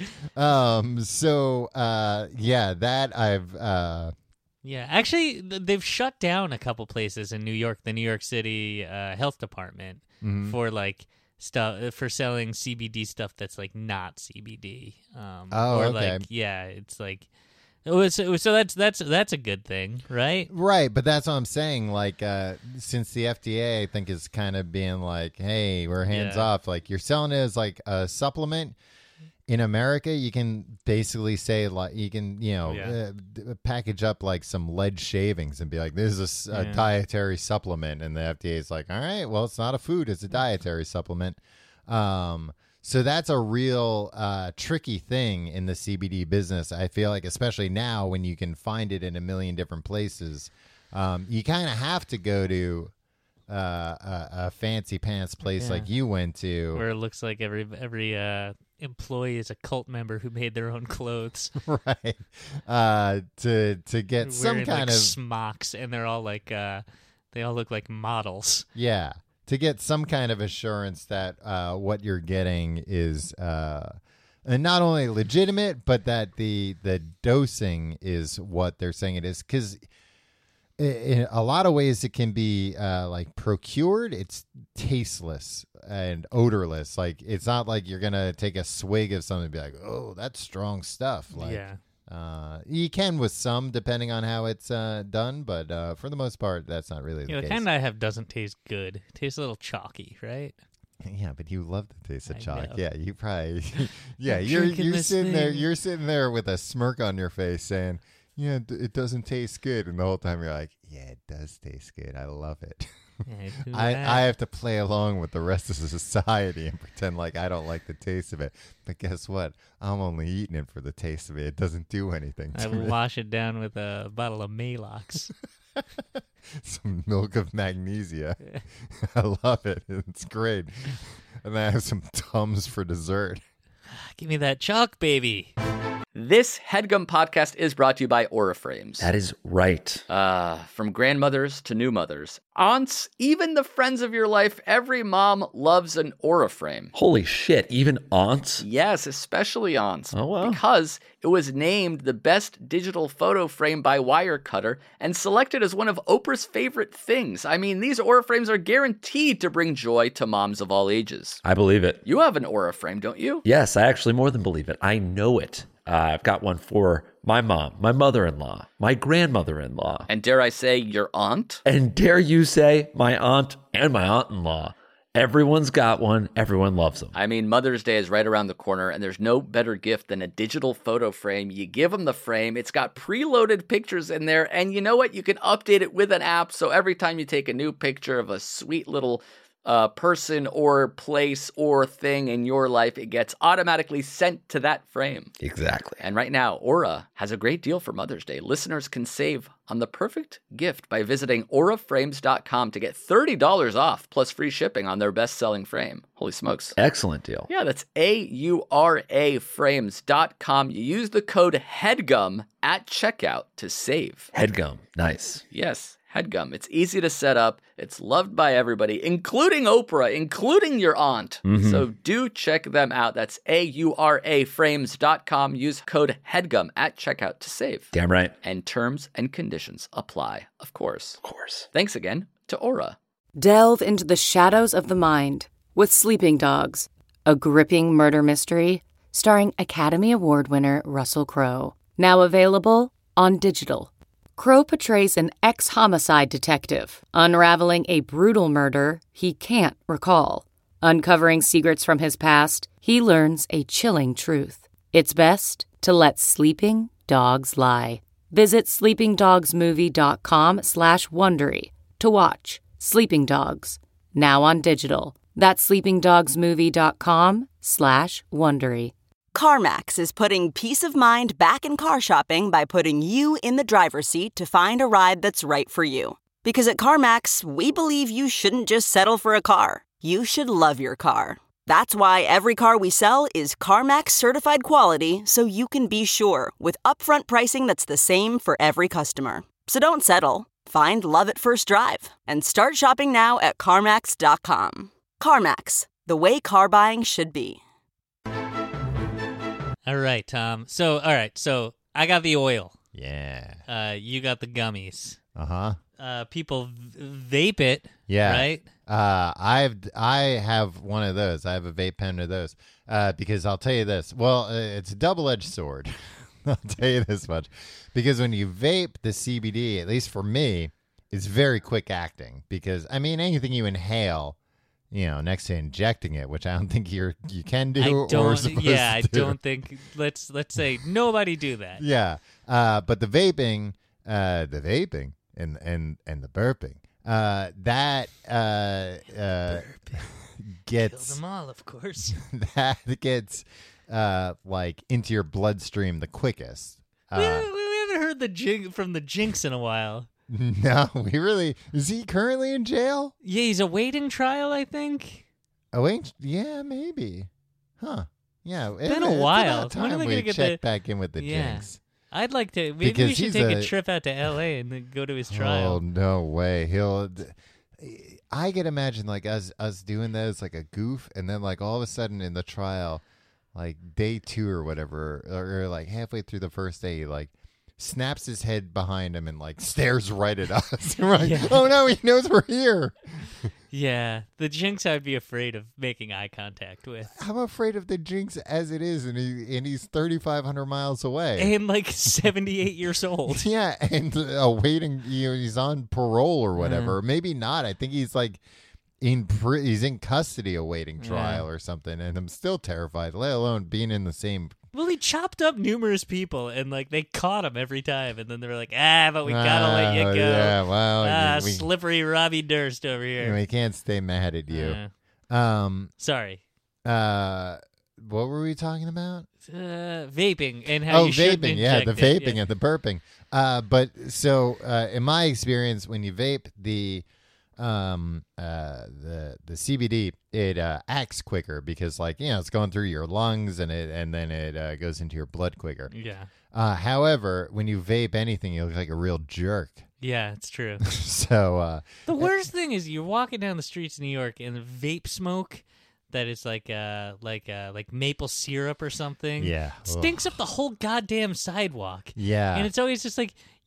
That I've. Yeah, actually, they've shut down a couple places in New York. The New York City Health Department for like stuff for selling CBD stuff that's like not CBD. Okay. It's like. So that's a good thing, right? Right, but that's what I'm saying. Like, since the FDA, I think, is kind of being like, "Hey, we're hands off." Like, you're selling it as like a supplement. In America, you can basically say like you can, package up like some lead shavings and be like, "This is a dietary supplement," and the FDA is like, "All right, well, it's not a food; it's a dietary supplement." So that's a real tricky thing in the CBD business. I feel like, especially now when you can find it in a million different places, you kind of have to go to a fancy pants place like you went to, where it looks like every employee is a cult member who made their own clothes, right? To get some kind of smocks, and they're all like they all look like models. Yeah. To get some kind of assurance that what you're getting is and not only legitimate, but that the dosing is what they're saying it is. Because in a lot of ways it can be like procured. It's tasteless and odorless. Like it's not like you're gonna take a swig of something and be like, oh, that's strong stuff. Like, yeah. You can with some, depending on how it's done, but for the most part, that's not really the case. The kind I have doesn't taste good. It tastes a little chalky, right? Yeah, but you love the taste of chalk. Know. Yeah, you probably. Yeah, you're sitting there. You're sitting there with a smirk on your face, saying, "Yeah, it doesn't taste good," and the whole time you're like, "Yeah, it does taste good. I love it." Yeah, I have to play along with the rest of the society and pretend like I don't like the taste of it. But guess what? I'm only eating it for the taste of it. It doesn't do anything to me. I wash it down with a bottle of Maalox. Some milk of magnesia. I love it. It's great. And then I have some Tums for dessert. Give me that chalk, baby. This HeadGum podcast is brought to you by Aura Frames. That is right. From grandmothers to new mothers, aunts, even the friends of your life, every mom loves an Aura frame. Holy shit, even aunts? Yes, especially aunts. Oh, wow. Because it was named the best digital photo frame by Wirecutter and selected as one of Oprah's favorite things. I mean, these Aura frames are guaranteed to bring joy to moms of all ages. I believe it. You have an Aura frame, don't you? Yes, I actually more than believe it. I know it. I've got one for my mom, my mother-in-law, my grandmother-in-law. And dare I say, your aunt? And dare you say, my aunt and my aunt-in-law. Everyone's got one. Everyone loves them. I mean, Mother's Day is right around the corner, and there's no better gift than a digital photo frame. You give them the frame. It's got preloaded pictures in there, and you know what? You can update it with an app, so every time you take a new picture of a sweet little person or place or thing in your life, it gets automatically sent to that frame. Exactly. And right now, Aura has a great deal for Mother's Day. Listeners can save on the perfect gift by visiting auraframes.com to get $30 off plus free shipping on their best-selling frame. Holy smokes. Excellent deal. Yeah, that's auraframes.com. You use the code HEADGUM at checkout to save. HeadGum. Nice. Yes, HeadGum. It's easy to set up. It's loved by everybody, including Oprah, including your aunt. So do check them out. That's auraframes.com. Use code HEADGUM at checkout to save. Damn right. And terms and conditions apply, of course. Of course. Thanks again to Aura. Delve into the shadows of the mind with Sleeping Dogs, a gripping murder mystery starring Academy Award winner Russell Crowe. Now available on digital. Crowe portrays an ex-homicide detective, unraveling a brutal murder he can't recall. Uncovering secrets from his past, he learns a chilling truth. It's best to let sleeping dogs lie. Visit sleepingdogsmovie.com/Wondery to watch Sleeping Dogs, now on digital. That's sleepingdogsmovie.com/Wondery. CarMax is putting peace of mind back in car shopping by putting you in the driver's seat to find a ride that's right for you. Because at CarMax, we believe you shouldn't just settle for a car. You should love your car. That's why every car we sell is CarMax certified quality, so you can be sure with upfront pricing that's the same for every customer. So don't settle. Find love at first drive and start shopping now at CarMax.com. CarMax, the way car buying should be. All right, Tom. So I got the oil. Yeah. You got the gummies. Uh-huh. People vape it. Yeah. Right? I have one of those. I have a vape pen of those. Because I'll tell you this. Well, it's a double-edged sword. I'll tell you this much. Because when you vape the CBD, at least for me, it's very quick acting. Because, I mean, anything you inhale, you know, next to injecting it, which I don't think you can do or supposed to do. I don't think. Let's say nobody do that. Yeah. But the vaping and the burping, that gets Kill them all, of course. that gets like into your bloodstream the quickest. We haven't heard from the Jinx in a while. No, is he currently in jail? Yeah, he's awaiting trial, I think. Yeah, maybe. Huh. Yeah. Been a while. It's about time we check back in with the Jinx. I'd like to. Maybe Because we should he's take a trip out to L.A. and then go to his trial. Oh, no way. I could imagine like us doing that as like a goof, and then like all of a sudden in the trial, like day 2 or whatever, or like halfway through the first day, he like snaps his head behind him and like stares right at us. We're like, Yeah. Oh no, he knows we're here. Yeah, the Jinx I'd be afraid of making eye contact with. I'm afraid of the Jinx as it is, and he's 3,500 miles away. And like 78 years old. Yeah, and awaiting, he's on parole or whatever. Maybe not. I think he's like he's in custody awaiting trial or something, and I'm still terrified, let alone being in the same. Well, he chopped up numerous people, and like they caught him every time, and then they were like, but we gotta let you go. Yeah, well, slippery Robbie Durst over here. We can't stay mad at you. Sorry. What were we talking about? Vaping and how you should vaping, inject the it, vaping yeah. and the burping. But so in my experience, when you vape, the the CBD, it acts quicker because it's going through your lungs and then it goes into your blood quicker. Yeah. However, when you vape anything, you look like a real jerk. Yeah, it's true. So the worst thing is you're walking down the streets of New York and the vape smoke that is like maple syrup or something. Yeah. Stinks up the whole goddamn sidewalk. Yeah. And it's always just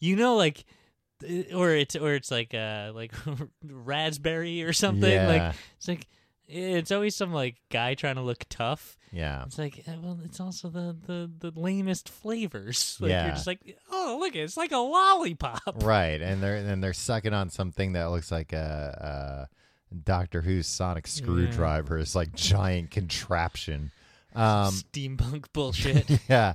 or it's like raspberry or something. Yeah. It's always some guy trying to look tough. Yeah. It's it's also the lamest flavors. Yeah. You're just oh, look, it's like a lollipop. Right. And they're sucking on something that looks like a Doctor Who's sonic screwdriver. It's like giant contraption. Steampunk bullshit. Yeah.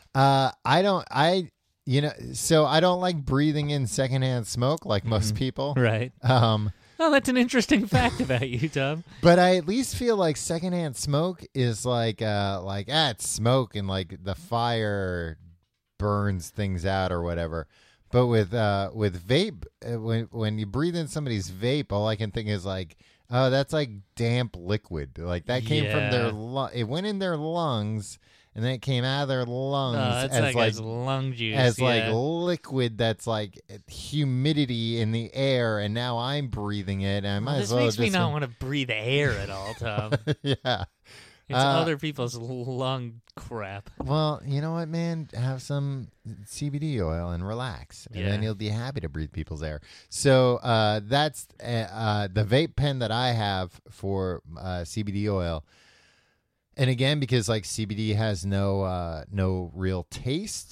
So I don't like breathing in secondhand smoke like most people. Right. Oh, that's an interesting fact about you, Tom. But I at least feel like secondhand smoke is it's smoke and the fire burns things out or whatever. But with vape, when you breathe in somebody's vape, all I can think is oh, that's like damp liquid. That came from their it went in their lungs. And then it came out of their lungs as lung juice. Liquid that's humidity in the air, and now I'm breathing it. And I might as well this makes me not want to breathe air at all, Tom. Yeah. It's other people's lung crap. Well, you know what, man? Have some CBD oil and relax, and then you'll be happy to breathe people's air. So that's the vape pen that I have for CBD oil. And again, because CBD has no real taste,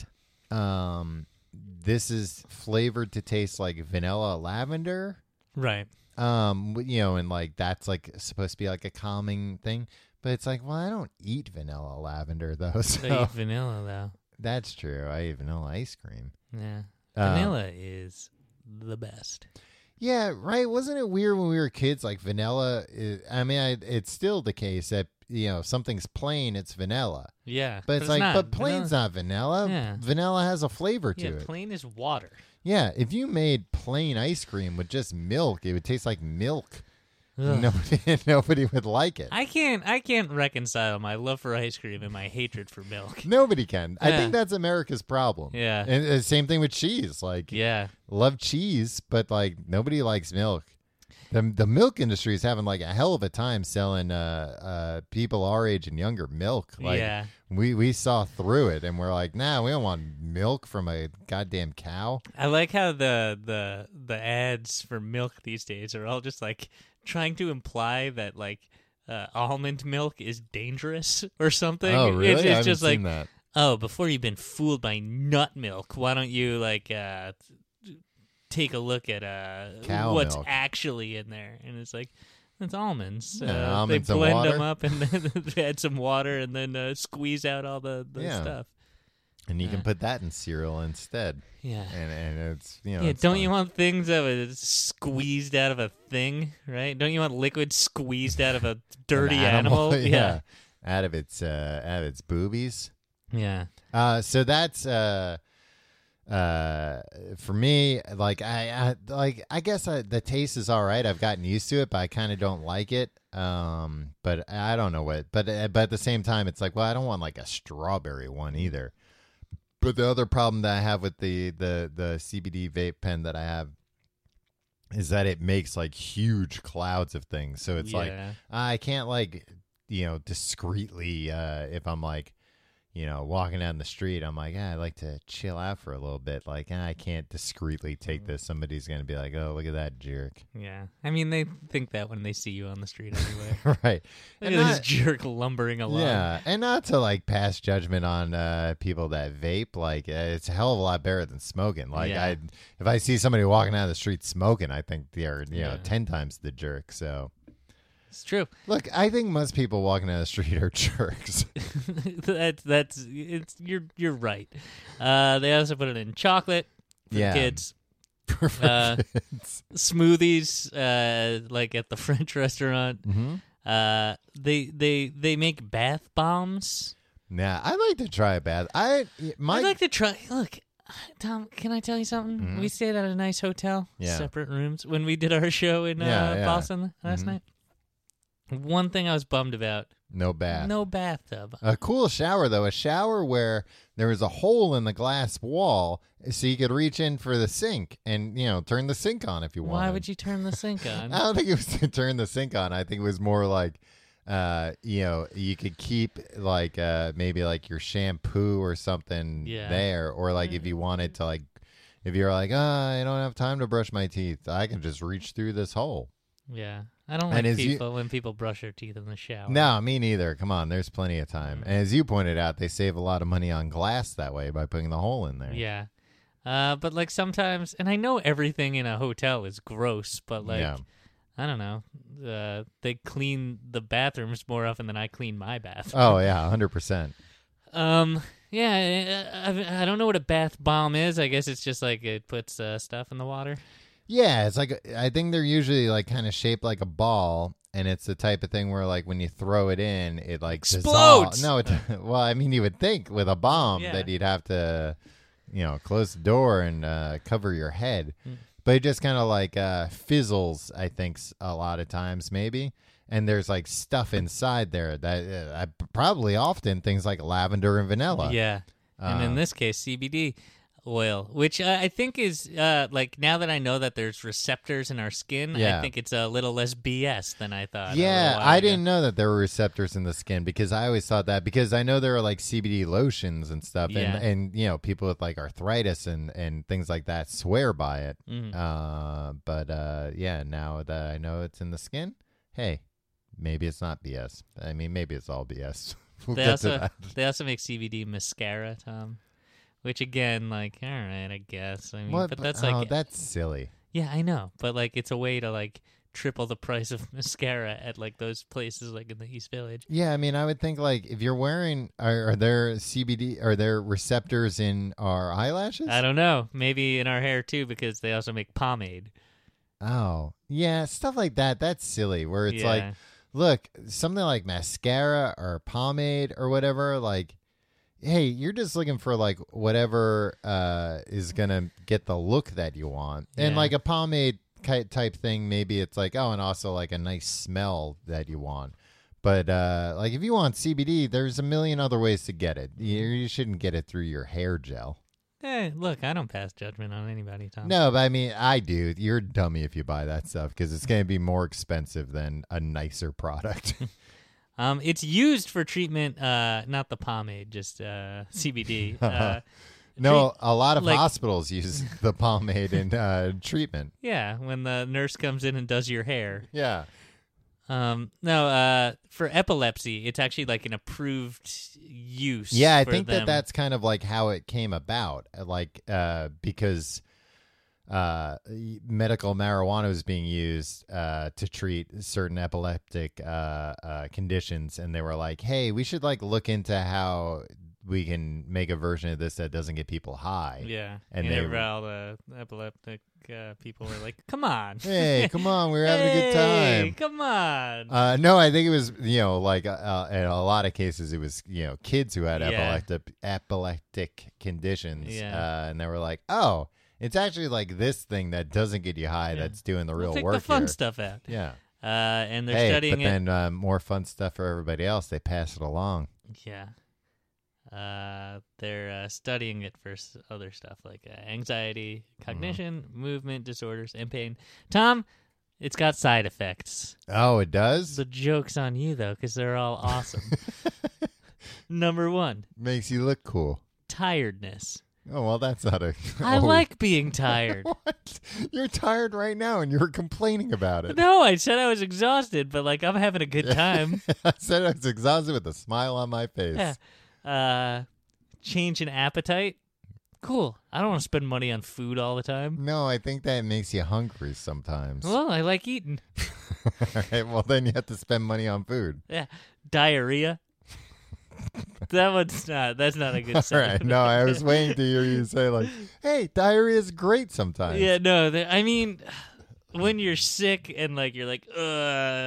this is flavored to taste like vanilla lavender, right? And that's supposed to be a calming thing, but it's well, I don't eat vanilla lavender though. So I eat vanilla though. That's true. I eat vanilla ice cream. Yeah, vanilla is the best. Yeah, right. Wasn't it weird when we were kids? Vanilla. It's still the case that something's plain, it's vanilla. Yeah, but it's but plain's not vanilla. Yeah. Vanilla has a flavor to it. Plain is water. Yeah, if you made plain ice cream with just milk, it would taste like milk. Nobody would like it. I can't reconcile my love for ice cream and my hatred for milk. Nobody can. I think that's America's problem. Yeah, and the same thing with cheese. Love cheese, but nobody likes milk. The milk industry is having a hell of a time selling people our age and younger milk. We saw through it and we're nah, we don't want milk from a goddamn cow. I like how the ads for milk these days are all just trying to imply that almond milk is dangerous or something. Oh, really? It's just seen that. Oh, before you've been fooled by nut milk, why don't you take a look at what's milk. Actually in there? And it's it's almonds. Almonds they blend and water. them up and then add some water and then squeeze out all the stuff. And you can put that in cereal instead. Yeah. And it's, it's don't you want things that are squeezed out of a thing, right? Don't you want liquid squeezed out of a dirty animal? Yeah. Out of its boobies. Yeah. So that's for me, I guess the taste is all right. I've gotten used to it, but I kind of don't like it. But I don't know what. But at the same time, it's well, I don't want a strawberry one either. But the other problem that I have with the CBD vape pen that I have is that it makes huge clouds of things. So it's I can't discreetly if I'm walking down the street, I'm I like to chill out for a little bit. I can't discreetly take this. Somebody's going to be oh, look at that jerk. Yeah. I mean, they think that when they see you on the street anyway. Right. Look at this jerk lumbering along. Yeah. And not to pass judgment on people that vape. It's a hell of a lot better than smoking. If I see somebody walking down the street smoking, I think they're, 10 times the jerk. So. It's true. Look, I think most people walking down the street are jerks. You're right. They also put it in chocolate for kids. For kids. Smoothies, at the French restaurant. Mm-hmm. They make bath bombs. Nah, I'd like to try a bath. I'd like to try. Look, Tom, can I tell you something? Mhm. We stayed at a nice hotel, Yeah. separate rooms, when we did our show in Yeah. Boston last night. One thing I was bummed about, No bath. no bathtub. A cool shower, though. A shower where there was a hole in the glass wall so you could reach in for the sink and, turn the sink on if you wanted. Why would you turn the sink on? I don't think it was to turn the sink on. I think it was more like, you could keep like maybe like your shampoo or something there. Or like if you wanted to like, if you're like, I don't have time to brush my teeth, I can just reach through this hole. Yeah. I don't like when people brush their teeth in the shower. No, me neither. Come on, there's plenty of time. And as you pointed out, they save a lot of money on glass that way by putting the hole in there. Yeah. But like sometimes, and I know everything in a hotel is gross, but like, I don't know, they clean the bathrooms more often than I clean my bathroom. Oh, yeah, 100%. Yeah, I don't know what a bath bomb is. I guess it's just like it puts stuff in the water. Yeah, it's like, I think they're usually like kind of shaped like a ball, and it's the type of thing where like when you throw it in, it like explodes. No, well, I mean, you would think with a bomb that you'd have to, close the door and cover your head, but it just kind of like fizzles, I think, a lot of times maybe. And there's like stuff inside there that probably often things like lavender and vanilla. Yeah, and in this case, CBD oil, which I think is like, now that I know that there's receptors in our skin, I think it's a little less BS than I thought. Yeah, I didn't know that there were receptors in the skin, because I always thought that, because I know there are like CBD lotions and stuff, and people with like arthritis and things like that swear by it. But now that I know it's in the skin, hey, maybe it's not BS. I mean, maybe it's all BS. We'll get to that. They also make CBD mascara, Tom. Which again, like, all right, I guess. I mean, but that's that's silly. Yeah, I know, but like, it's a way to like triple the price of mascara at like those places, like in the East Village. Yeah, I mean, I would think like if you're wearing, are there CBD? Are there receptors in our eyelashes? I don't know. Maybe in our hair too, because they also make pomade. Oh, yeah, stuff like that. That's silly. Where it's like, look, something like mascara or pomade or whatever, like, hey, you're just looking for like whatever is gonna get the look that you want, and like a pomade type thing, maybe it's like, and also like a nice smell that you want. But like if you want CBD, there's a million other ways to get it. You shouldn't get it through your hair gel. Hey, look, I don't pass judgment on anybody, Tom. No, but I mean, I do. You're a dummy if you buy that stuff, because it's going to be more expensive than a nicer product. It's used for treatment, not the pomade, just CBD. No, a lot of hospitals use the pomade in treatment. Yeah, when the nurse comes in and does your hair. Yeah. No, for epilepsy, it's actually like an approved use. Yeah, I for think them. that's kind of like how it came about. Like, because medical marijuana was being used to treat certain epileptic conditions, and they were like, hey, we should like look into how we can make a version of this that doesn't get people high. Yeah, and all the epileptic people were like, come on. Hey, come on, we're having a good time. Come on. No, I think it was, like in a lot of cases, it was, kids who had epileptic conditions. Yeah. And they were like, oh, it's actually like this thing that doesn't get you high that's doing the real take work the fun here. stuff out. Yeah. And they're studying but then more fun stuff for everybody else. They pass it along. Yeah. They're studying it for other stuff like anxiety, cognition, movement disorders, and pain. Tom, it's got side effects. Oh, it does? The joke's on you, though, because they're all awesome. Number 1. Makes you look cool. Tiredness. Oh, well, that's not a... I like being tired. What? You're tired right now, and you're complaining about it. No, I said I was exhausted, but, like, I'm having a good time. I said I was exhausted with a smile on my face. Yeah. Change in appetite. Cool. I don't want to spend money on food all the time. No, I think that makes you hungry sometimes. Well, I like eating. All right, well, then you have to spend money on food. Yeah. Diarrhea. That's not a good sign. All right, no, I was waiting to hear you say, like, hey, diarrhea is great sometimes. Yeah, no, I mean, when you're sick and, like, you're like,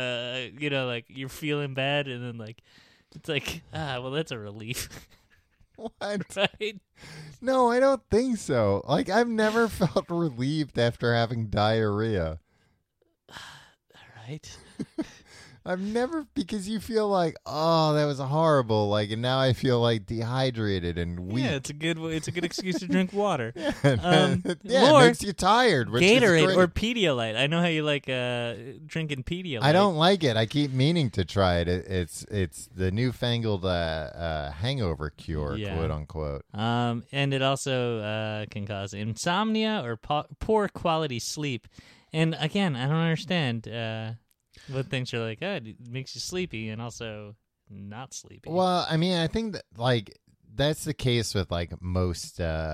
like, you're feeling bad, and then, like, it's like, well, that's a relief. What? Right? No, I don't think so. Like, I've never felt relieved after having diarrhea. Right. I've never, because you feel like, oh, that was horrible. Like, and now I feel like dehydrated and weak. Yeah, it's a good excuse to drink water. Yeah, Or it makes you tired. Which is Gatorade great. or Pedialyte. I know how you like drinking Pedialyte. I don't like it. I keep meaning to try it. It's the newfangled hangover cure, Yeah. quote unquote. And it also can cause insomnia or poor quality sleep. And again, I don't understand what things are like, oh, it makes you sleepy and also not sleepy. Well, I mean, I think that like that's the case with like most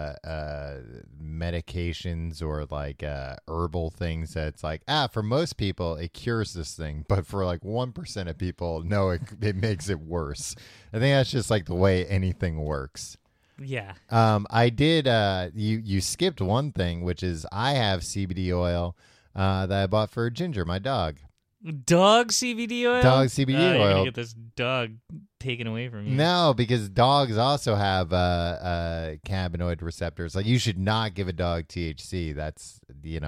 medications or like herbal things. That's like for most people it cures this thing, but for like 1% of people, no, it makes it worse. I think that's just like the way anything works. Yeah. I did. You skipped one thing, which is I have CBD oil that I bought for Ginger, my dog. Dog CBD oil? Dog CBD You're oil. gonna get this dog taken away from you. No, because dogs also have cannabinoid receptors. Like, you should not give a dog THC. That's,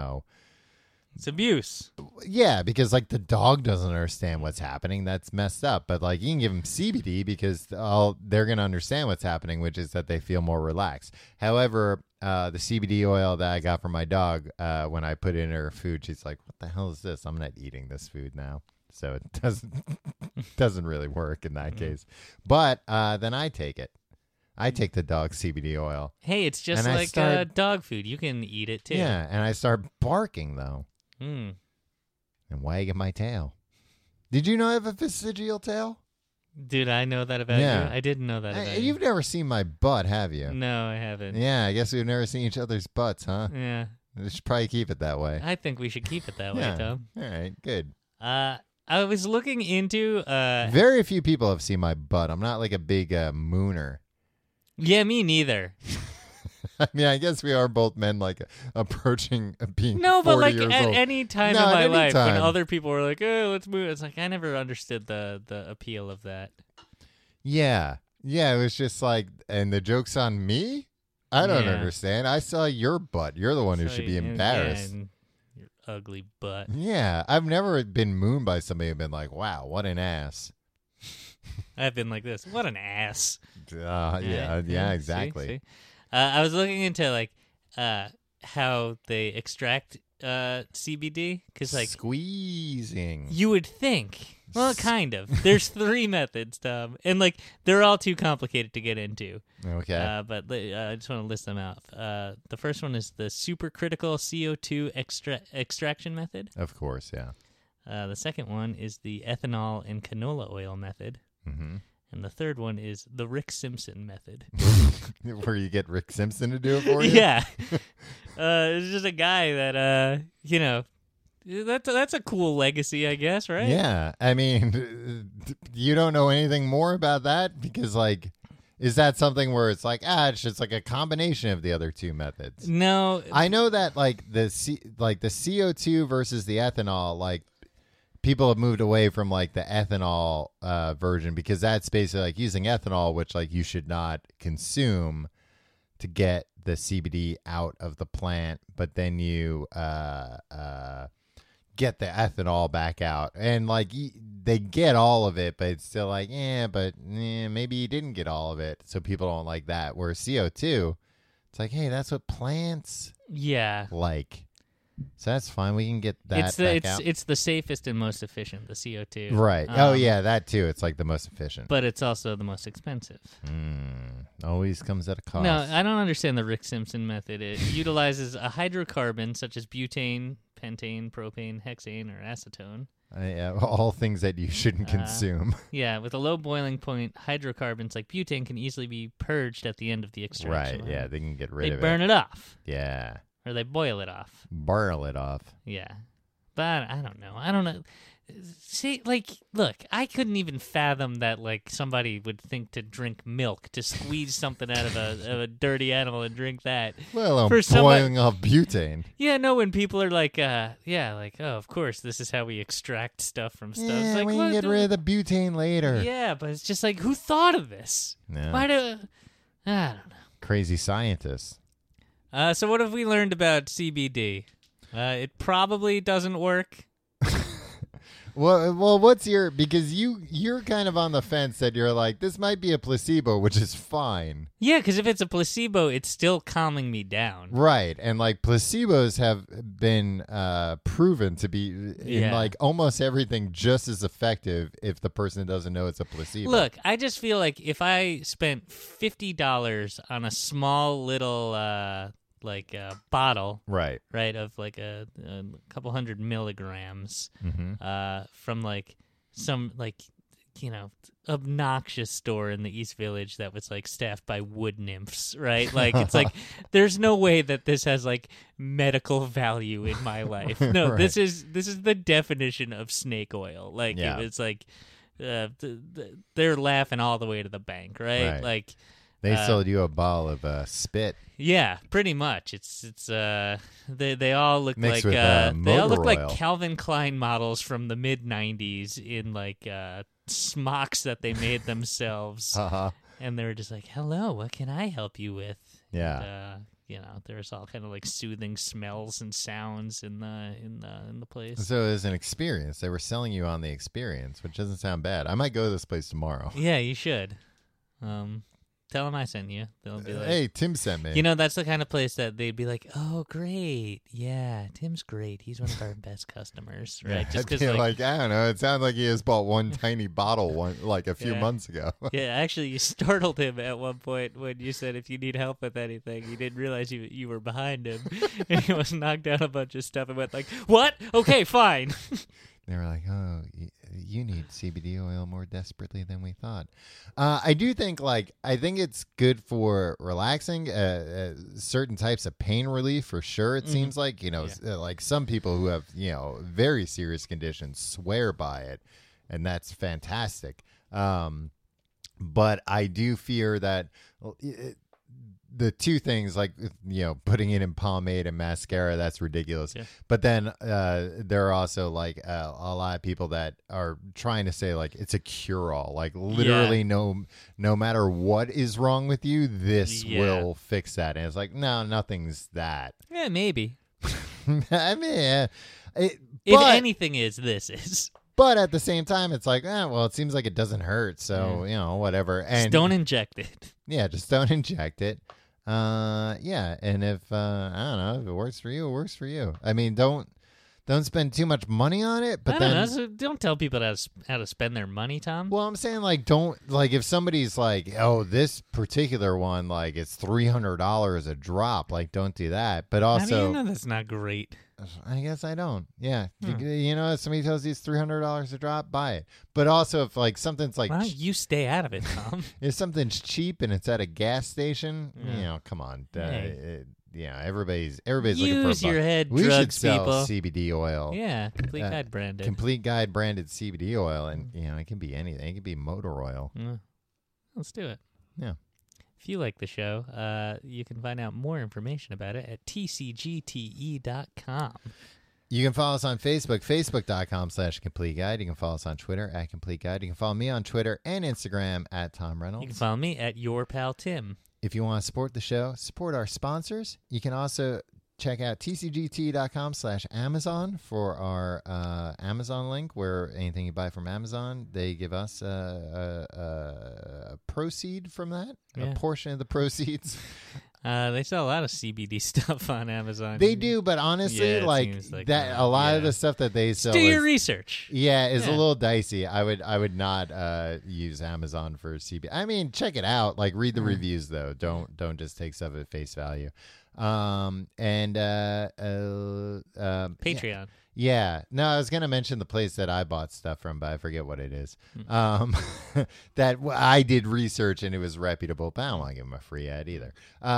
It's abuse. yeah, because like the dog doesn't understand what's happening. That's messed up. But like you can give them CBD because they're going to understand what's happening, which is that they feel more relaxed. However, the CBD oil that I got from my dog, when I put it in her food, she's like, "What the hell is this? I'm not eating this food now." So it doesn't really work in that case. But then I take it. I take the dog CBD oil. Hey, it's just And I like start- dog food. You can eat it too. Yeah, and I start barking though. Mm. And wagging my tail. Did you know I have a vestigial tail? Did I know that about Yeah. you? I didn't know that about you. You've never seen my butt, have you? No, I haven't. Yeah, I guess we've never seen each other's butts, huh? Yeah. We should probably keep it that way. I think we should keep it that way, Yeah. Tom. All right, good. I was looking into Very few people have seen my butt. I'm not like a big mooner. yeah, me neither. I mean, I guess we are both men, like approaching being No, 40 but like years at old. any time No, in my at any life when time. other people were like, "Oh, let's move," it's like I never understood the appeal of that. Yeah, it was just like, and the joke's on me. I don't Yeah. understand. I saw your butt. You're the one who So, should be yeah, embarrassed. and your ugly butt. Yeah, I've never been mooned by somebody and been like, "Wow, what an ass." I've been like this. What an ass. Yeah, See? exactly. See? I was looking into like how they extract CBD because like Squeezing. you would think. Well, kind of. There's 3 methods, Tom, and like they're all too complicated to get into. Okay. But I just want to list them out. The first one is the supercritical CO2 extraction method. Of course, yeah. The second one is the ethanol and canola oil method. Mm-hmm. And the third one is the Rick Simpson method. Where you get Rick Simpson to do it for you? Yeah. It's just a guy that, that's a cool legacy, I guess, right? Yeah. I mean, you don't know anything more about that? Because, like, is that something where it's like, it's just like a combination of the other 2 methods? No. I know that, like, the CO2 versus the ethanol, like, people have moved away from like the ethanol version because that's basically like using ethanol, which like you should not consume to get the CBD out of the plant, but then you get the ethanol back out, and like they get all of it, but it's still like maybe you didn't get all of it, so people don't like that. Whereas CO2, it's like, hey, that's what plants like. So that's fine. We can get that out. It's the safest and most efficient, the CO2. Right. That too. It's like the most efficient. But it's also the most expensive. Always comes at a cost. No, I don't understand the Rick Simpson method. It utilizes a hydrocarbon such as butane, pentane, propane, hexane, or acetone. All things that you shouldn't consume. Yeah, with a low boiling point, hydrocarbons like butane can easily be purged at the end of the extraction. Right. Yeah, they can get rid They of it. burn it off. Yeah. Or they boil it off. Boil it off. Yeah. But I don't know. See, like, look, I couldn't even fathom that, like, somebody would think to drink milk, to squeeze something out of a dirty animal and drink that. Well, I'm For boiling off butane. Yeah, no, when people are like, oh, of course, this is how we extract stuff from stuff. Yeah, It's like, we can what get the- rid of the butane later. Yeah, but it's just like, who thought of this? No. Why do... I don't know. Crazy scientists. So what have we learned about CBD? It probably doesn't work. Well, what's your, because you're kind of on the fence that you're like, this might be a placebo, which is fine. Yeah, because if it's a placebo, it's still calming me down. Right. And like placebos have been proven to be in like almost everything just as effective if the person doesn't know it's a placebo. Look, I just feel like if I spent $50 on a small little bottle, right, of like a couple 100 milligrams mm-hmm. From like some obnoxious store in the East Village that was like staffed by wood nymphs, right? Like it's like there's no way that this has like medical value in my life. No, right. this is the definition of snake oil. Like it was like they're laughing all the way to the bank, right? Like they sold you a bottle of spit. Yeah, pretty much. It's they all look mixed like with, they all look oil. like Calvin Klein models from the mid '90s in like smocks that they made themselves, and they were just like, "Hello, what can I help you with?" Yeah, and, there's all kind of like soothing smells and sounds in the place. So it was an experience. They were selling you on the experience, which doesn't sound bad. I might go to this place tomorrow. Yeah, you should. Tell them I sent you. They'll be like, hey, Tim sent me. That's the kind of place that they'd be like, oh, great. Yeah, Tim's great. He's one of our best customers, right? Yeah, Just because, like, I don't know. It sounds like he has bought one tiny bottle a few months ago. Yeah, actually, you startled him at one point when you said if you need help with anything. He didn't realize you were behind him. And he was knocked down a bunch of stuff and went like, what? Okay, fine. They were like, oh, you need CBD oil more desperately than we thought. I do think, I think it's good for relaxing, certain types of pain relief for sure. It seems like, like some people who have, very serious conditions swear by it, and that's fantastic. But I do fear that the two things, putting it in pomade and mascara, that's ridiculous. Yeah. But then there are also a lot of people that are trying to say it's a cure-all. Literally no matter what is wrong with you, this will fix that. And it's like, no, nothing's that. Yeah, maybe. I mean, if anything is, this is. But at the same time, it's like, it seems like it doesn't hurt. So, whatever. And just don't inject it. Yeah, just don't inject it. And if I don't know, if it works for you, it works for you. I mean, don't spend too much money on it. But don't tell people how to spend their money, Tom. Well, I'm saying don't if somebody's like, oh, this particular one, it's $300 a drop, don't do that. But also, that's not great. I guess I don't. Yeah. If somebody tells you it's $300 a drop, buy it. But also if something's why don't you stay out of it, Tom? If something's cheap and it's at a gas station, come on. Everybody's looking for a use your head, we drugs, should sell people. CBD oil. Yeah, Complete Guide branded. Complete Guide branded CBD oil, and it can be anything. It can be motor oil. Let's do it. Yeah. If you like the show, you can find out more information about it at tcgte.com. You can follow us on Facebook, facebook.com/Complete Guide. You can follow us on Twitter at Complete Guide. You can follow me on Twitter and Instagram at Tom Reynolds. You can follow me at Your Pal Tim. If you want to support the show, support our sponsors. You can also check out tcgt.com/Amazon for our Amazon link, where anything you buy from Amazon, they give us a proceed from that, a portion of the proceeds. They sell a lot of CBD stuff on Amazon. They do, but honestly, like that, a lot of the stuff that they sell. Do your research. Is a little dicey. I would not use Amazon for CBD. I mean, check it out. Read the reviews though. Don't just take stuff at face value. Patreon. Yeah. No, I was going to mention the place that I bought stuff from, but I forget what it is. That I did research and it was reputable, but I don't want to give them a free ad either.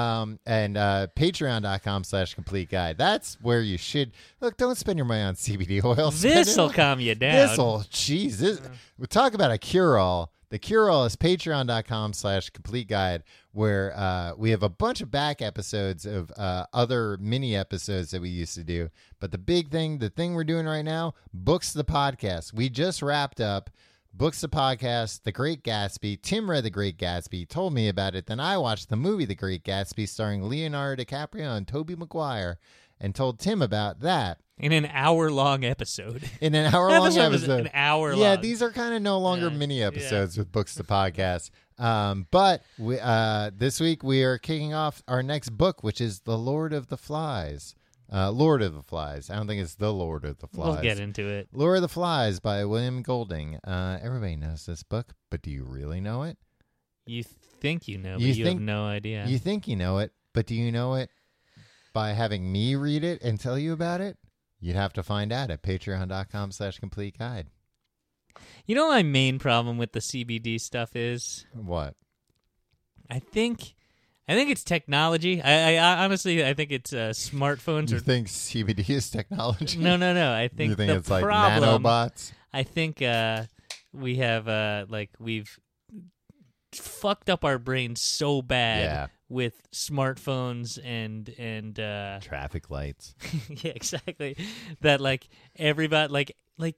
Patreon.com/Complete Guide. That's where you should look. Don't spend your money on CBD oil. This'll calm you down. We talk about a cure-all. The cure-all is patreon.com/Complete Guide, where we have a bunch of back episodes of other mini episodes that we used to do. But the thing we're doing right now, Books the Podcast. We just wrapped up Books, the podcast, The Great Gatsby. Tim read The Great Gatsby, told me about it. Then I watched the movie The Great Gatsby starring Leonardo DiCaprio and Tobey Maguire and told Tim about that. In an hour-long episode. In an hour-long episode. Was episode. an hour Yeah, long. these are kind of no longer mini episodes with Books, the podcast. But we, this week we are kicking off our next book, which is The Lord of the Flies. Lord of the Flies. I don't think it's The Lord of the Flies. We'll get into it. Lord of the Flies by William Golding. Everybody knows this book, but do you really know it? You think you know, but you have no idea. You think you know it, but do you know it by having me read it and tell you about it? You'd have to find out at patreon.com/complete guide. You know what my main problem with the CBD stuff is? What? I think it's technology. I honestly, I think it's smartphones. You think CBD is technology? No. I think you think the it's like problem, nanobots? I think we have we've fucked up our brains so bad with smartphones and traffic lights. yeah, exactly. That everybody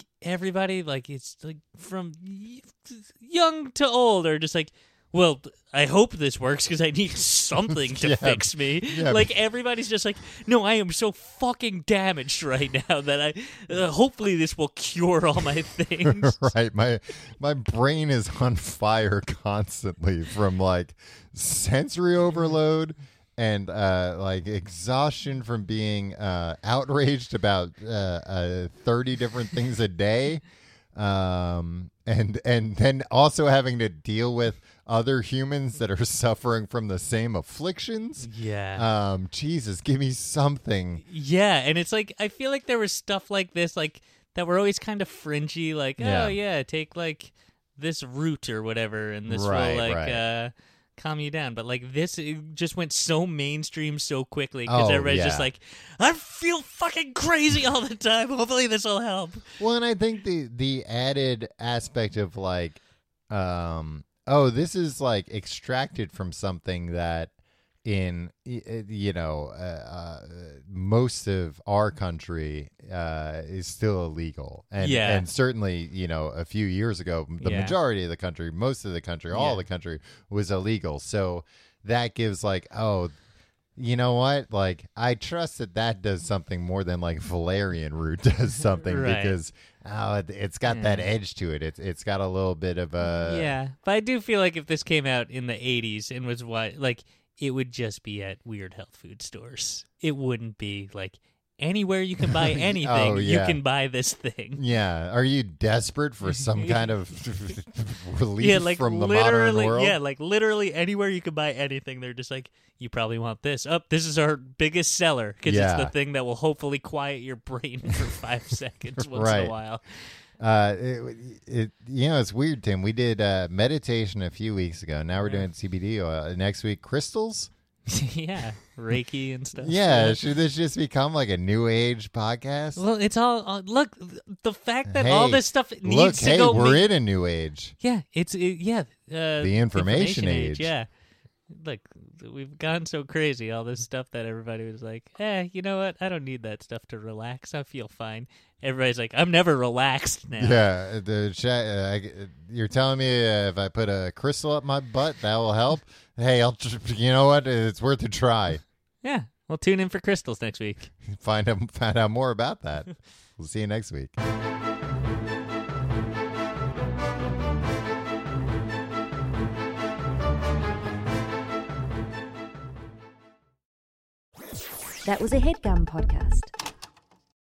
it's like from young to old are just like, well, I hope this works because I need something to fix me. Yeah. Everybody's just like, no, I am so fucking damaged right now that I hopefully this will cure all my things. Right. My brain is on fire constantly from sensory overload and exhaustion from being outraged about 30 different things a day. And then also having to deal with other humans that are suffering from the same afflictions. Yeah. Jesus, give me something. Yeah, and it's like I feel like there was stuff like this, that were always kind of fringy, take this root or whatever, and this will calm you down. But this, it just went so mainstream so quickly because everybody's just like, I feel fucking crazy all the time. Hopefully this will help. Well, and I think the added aspect of this is extracted from something that in most of our country is still illegal, and certainly a few years ago the majority of the country, most of the country, all the country was illegal. So that gives you know what? I trust that does something more than Valerian root does something because it's got that edge to it. It's got a little bit of a... Yeah, but I do feel like if this came out in the 80s and was it would just be at weird health food stores. It wouldn't be anywhere you can buy anything, you can buy this thing. Yeah. Are you desperate for some kind of relief from the modern world? Yeah, literally anywhere you can buy anything, they're just you probably want this. Oh, this is our biggest seller because it's the thing that will hopefully quiet your brain for 5 seconds once in a while. It's weird, Tim. We did meditation a few weeks ago. Now we're doing CBD oil. Next week, crystals. Yeah, Reiki and stuff. Yeah, should this just become a new age podcast? Well, it's all look. The fact that all this stuff needs to go. We're in a new age. Yeah, the information age. Yeah, look, we've gone so crazy. All this stuff that everybody was like, you know what? I don't need that stuff to relax. I feel fine. Everybody's like, I'm never relaxed now. Yeah, you're telling me if I put a crystal up my butt, that will help? Hey, you know what? It's worth a try. Yeah, well, tune in for crystals next week. Find out more about that. We'll see you next week. That was a HeadGum podcast.